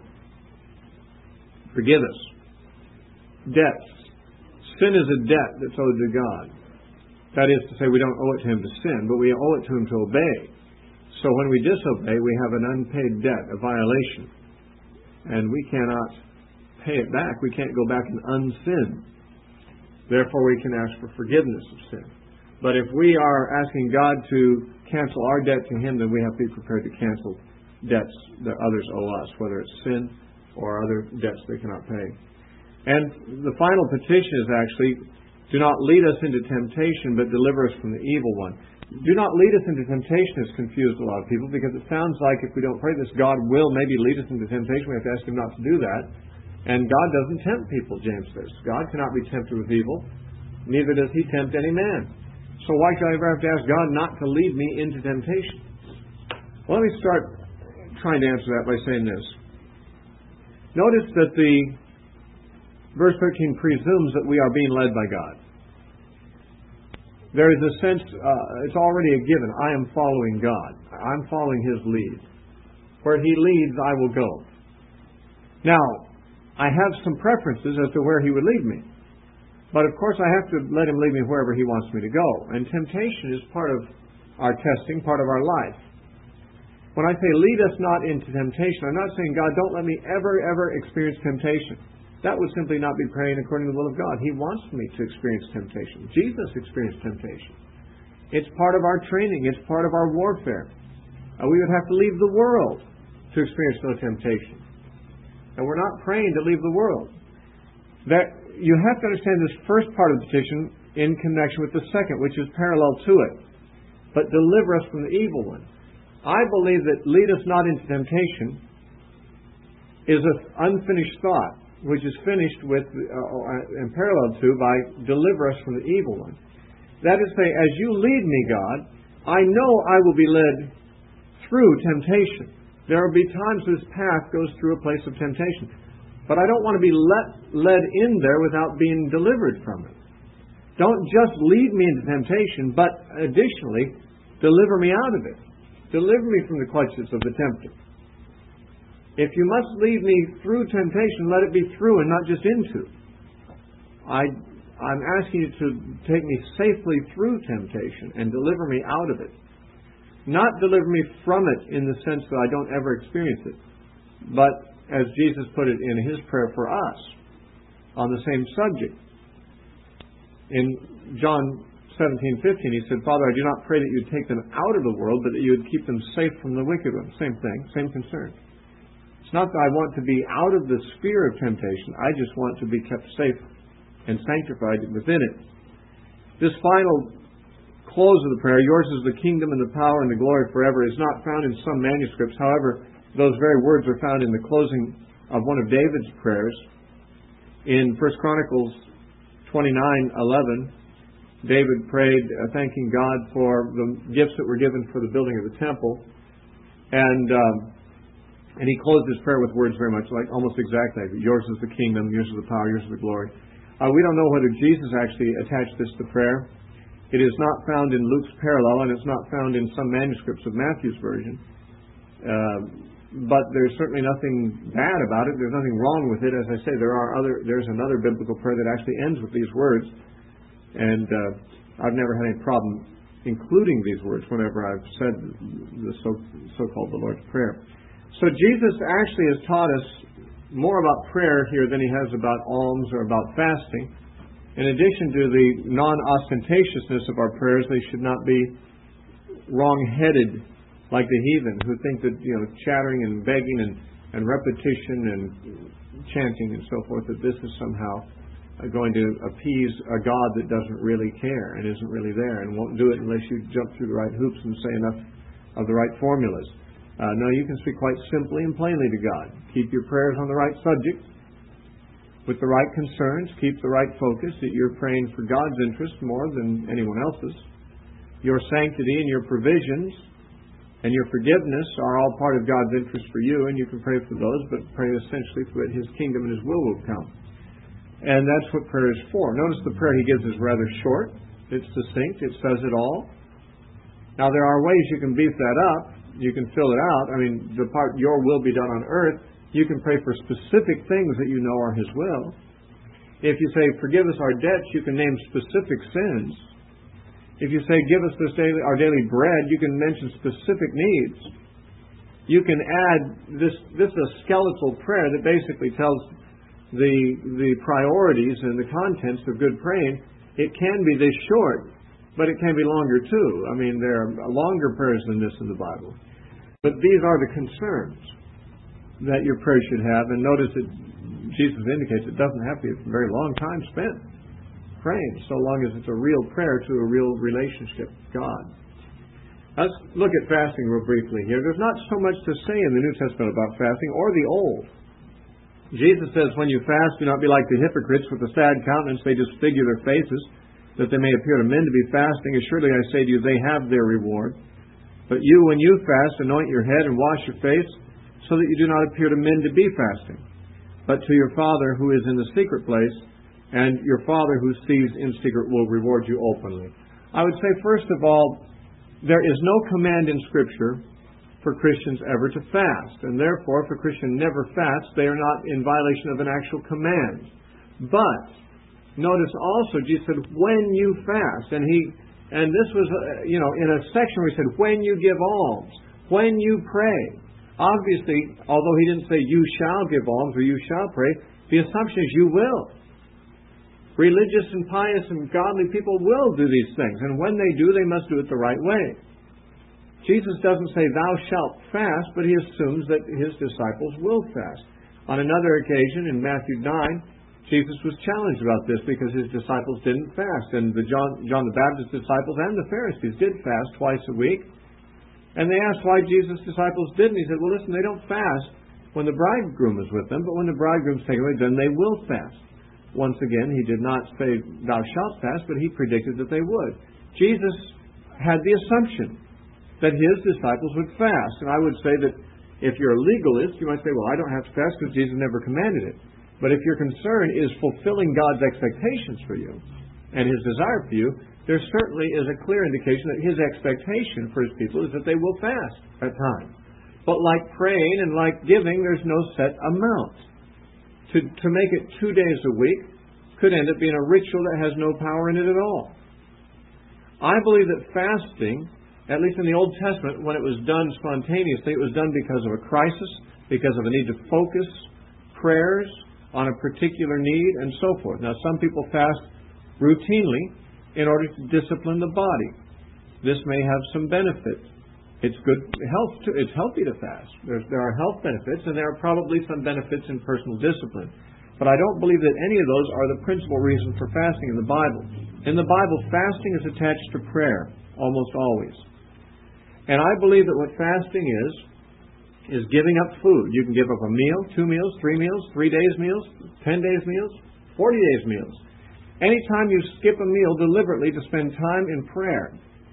Forgive us. Debts. Sin is a debt that's owed to God. That is to say, we don't owe it to Him to sin, but we owe it to Him to obey. So when we disobey, we have an unpaid debt, a violation. And we cannot pay it back. We can't go back and unsin. Therefore, we can ask for forgiveness of sin. But if we are asking God to cancel our debt to Him, then we have to be prepared to cancel debts that others owe us, whether it's sin or other debts they cannot pay. And the final petition is actually, do not lead us into temptation, but deliver us from the evil one. Do not lead us into temptation has confused a lot of people, because it sounds like if we don't pray this, God will maybe lead us into temptation. We have to ask Him not to do that. And God doesn't tempt people, James says. God cannot be tempted with evil. Neither does He tempt any man. So why should I ever have to ask God not to lead me into temptation? Well, let me start trying to answer that by saying this. Notice that the verse 13 presumes that we are being led by God. There is a sense, it's already a given. I am following God. I'm following His lead. Where He leads, I will go. Now, I have some preferences as to where He would lead me. But of course, I have to let Him lead me wherever He wants me to go. And temptation is part of our testing, part of our life. When I say lead us not into temptation, I'm not saying, God, don't let me ever experience temptation. That would simply not be praying according to the will of God. He wants me to experience temptation. Jesus experienced temptation. It's part of our training. It's part of our warfare. We would have to leave the world to experience no temptation. And we're not praying to leave the world. That you have to understand this first part of the petition in connection with the second, which is parallel to it. But deliver us from the evil one. I believe that lead us not into temptation is an unfinished thought, which is finished with and parallel to by deliver us from the evil one. That is to say, as you lead me, God, I know I will be led through temptation. There will be times this path goes through a place of temptation. But I don't want to be led in there without being delivered from it. Don't just lead me into temptation, but additionally, deliver me out of it. Deliver me from the clutches of the tempter. If you must lead me through temptation, let it be through and not just into. I'm asking you to take me safely through temptation and deliver me out of it. Not deliver me from it in the sense that I don't ever experience it, but as Jesus put it in His prayer for us on the same subject. In John 17:15, He said, Father, I do not pray that you would take them out of the world, but that you would keep them safe from the wicked one. Same thing, same concern. It's not that I want to be out of the sphere of temptation. I just want to be kept safe and sanctified within it. This final close of the prayer, yours is the kingdom and the power and the glory forever, is not found in some manuscripts. However, those very words are found in the closing of one of David's prayers. In 1 Chronicles 29:11, David prayed thanking God for the gifts that were given for the building of the temple. And he closed his prayer with words very much like, almost exactly like, yours is the kingdom, yours is the power, yours is the glory. We don't know whether Jesus actually attached this to prayer. It is not found in Luke's parallel, and it's not found in some manuscripts of Matthew's version. But there's certainly nothing bad about it. There's nothing wrong with it. As I say, there's another biblical prayer that actually ends with these words. And I've never had any problem including these words whenever I've said the so-called the Lord's Prayer. So Jesus actually has taught us more about prayer here than He has about alms or about fasting. In addition to the non-ostentatiousness of our prayers, they should not be wrong-headed like the heathen who think that, chattering and begging and repetition and chanting and so forth, that this is somehow going to appease a God that doesn't really care and isn't really there and won't do it unless you jump through the right hoops and say enough of the right formulas. No, you can speak quite simply and plainly to God. Keep your prayers on the right subject, with the right concerns. Keep the right focus, that you're praying for God's interest more than anyone else's. Your sanctity and your provisions and your forgiveness are all part of God's interest for you, and you can pray for those, but pray essentially for that His kingdom and His will come. And that's what prayer is for. Notice the prayer he gives is rather short. It's succinct. It says it all. Now, there are ways you can beef that up. You can fill it out. I mean, the part, your will be done on earth, you can pray for specific things that you know are His will. If you say, forgive us our debts, you can name specific sins. If you say, give us our daily bread, you can mention specific needs. You can add, this is a skeletal prayer that basically tells the priorities and the contents of good praying. It can be this short, but it can be longer too. I mean, there are longer prayers than this in the Bible. But these are the concerns that your prayer should have. And notice that Jesus indicates it doesn't have to be a very long time spent praying, so long as it's a real prayer to a real relationship with God. Let's look at fasting real briefly here. There's not so much to say in the New Testament about fasting or the Old. Jesus says, when you fast, do not be like the hypocrites with a sad countenance. They disfigure their faces, that they may appear to men to be fasting. Assuredly, I say to you, they have their reward. But you, when you fast, anoint your head and wash your face, so that you do not appear to men to be fasting, but to your Father who is in the secret place, and your Father who sees in secret will reward you openly. I would say, first of all, there is no command in Scripture for Christians ever to fast. And therefore, if a Christian never fasts, they are not in violation of an actual command. But notice also, Jesus said, when you fast. And this was, in a section where he said, when you give alms, when you pray. Obviously, although he didn't say you shall give alms or you shall pray, the assumption is you will. Religious and pious and godly people will do these things. And when they do, they must do it the right way. Jesus doesn't say, thou shalt fast, but he assumes that his disciples will fast. On another occasion, in Matthew 9, Jesus was challenged about this because his disciples didn't fast. And John the Baptist's disciples and the Pharisees did fast twice a week. And they asked why Jesus' disciples didn't. He said, well, listen, they don't fast when the bridegroom is with them, but when the bridegroom's taken away, then they will fast. Once again, he did not say, thou shalt fast, but he predicted that they would. Jesus had the assumption that his disciples would fast. And I would say that if you're a legalist, you might say, well, I don't have to fast because Jesus never commanded it. But if your concern is fulfilling God's expectations for you and his desire for you, there certainly is a clear indication that his expectation for his people is that they will fast at times. But like praying and like giving, there's no set amount. To make it 2 days a week could end up being a ritual that has no power in it at all. I believe that fasting, at least in the Old Testament, when it was done spontaneously, it was done because of a crisis, because of a need to focus prayers on a particular need, and so forth. Now, some people fast routinely in order to discipline the body. This may have some benefit. It's good health. It's healthy to fast. There are health benefits, and there are probably some benefits in personal discipline. But I don't believe that any of those are the principal reason for fasting in the Bible. In the Bible, fasting is attached to prayer, almost always. And I believe that what fasting is giving up food. You can give up a meal, 2 meals, 3 meals, 3 days meals, 10 days meals, 40 days meals. Anytime you skip a meal deliberately to spend time in prayer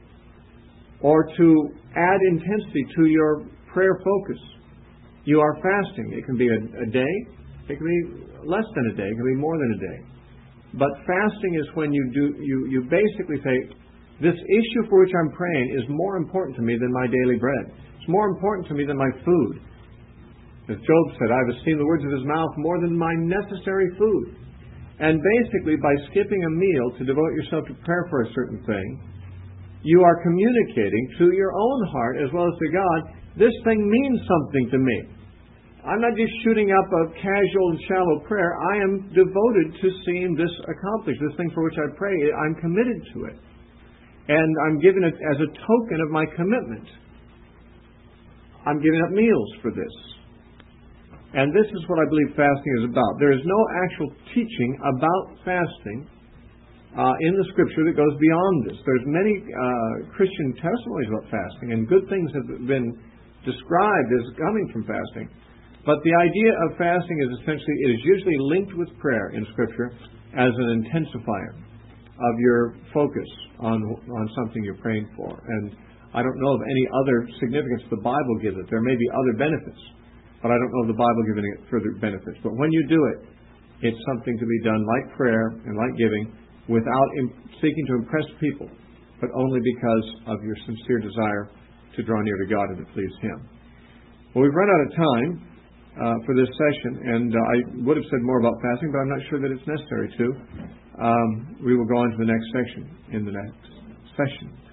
or to add intensity to your prayer focus, you are fasting. It can be a day. It can be less than a day. It can be more than a day. But fasting is when you basically say, this issue for which I'm praying is more important to me than my daily bread. It's more important to me than my food. As Job said, I've esteemed the words of his mouth more than my necessary food. And basically, by skipping a meal to devote yourself to prayer for a certain thing, you are communicating to your own heart as well as to God, this thing means something to me. I'm not just shooting up a casual and shallow prayer. I am devoted to seeing this accomplished, this thing for which I pray. I'm committed to it. And I'm giving it as a token of my commitment. I'm giving up meals for this. And this is what I believe fasting is about. There is no actual teaching about fasting in the Scripture that goes beyond this. There's many Christian testimonies about fasting, and good things have been described as coming from fasting. But the idea of fasting is essentially, it is usually linked with prayer in Scripture as an intensifier of your focus on something you're praying for. And I don't know of any other significance the Bible gives it. There may be other benefits, but I don't know of the Bible giving it further benefits. But when you do it, it's something to be done like prayer and like giving, without seeking to impress people, but only because of your sincere desire to draw near to God and to please Him. Well, we've run out of time for this session, and I would have said more about fasting, but I'm not sure that it's necessary to. We will go on to the next section in the next session.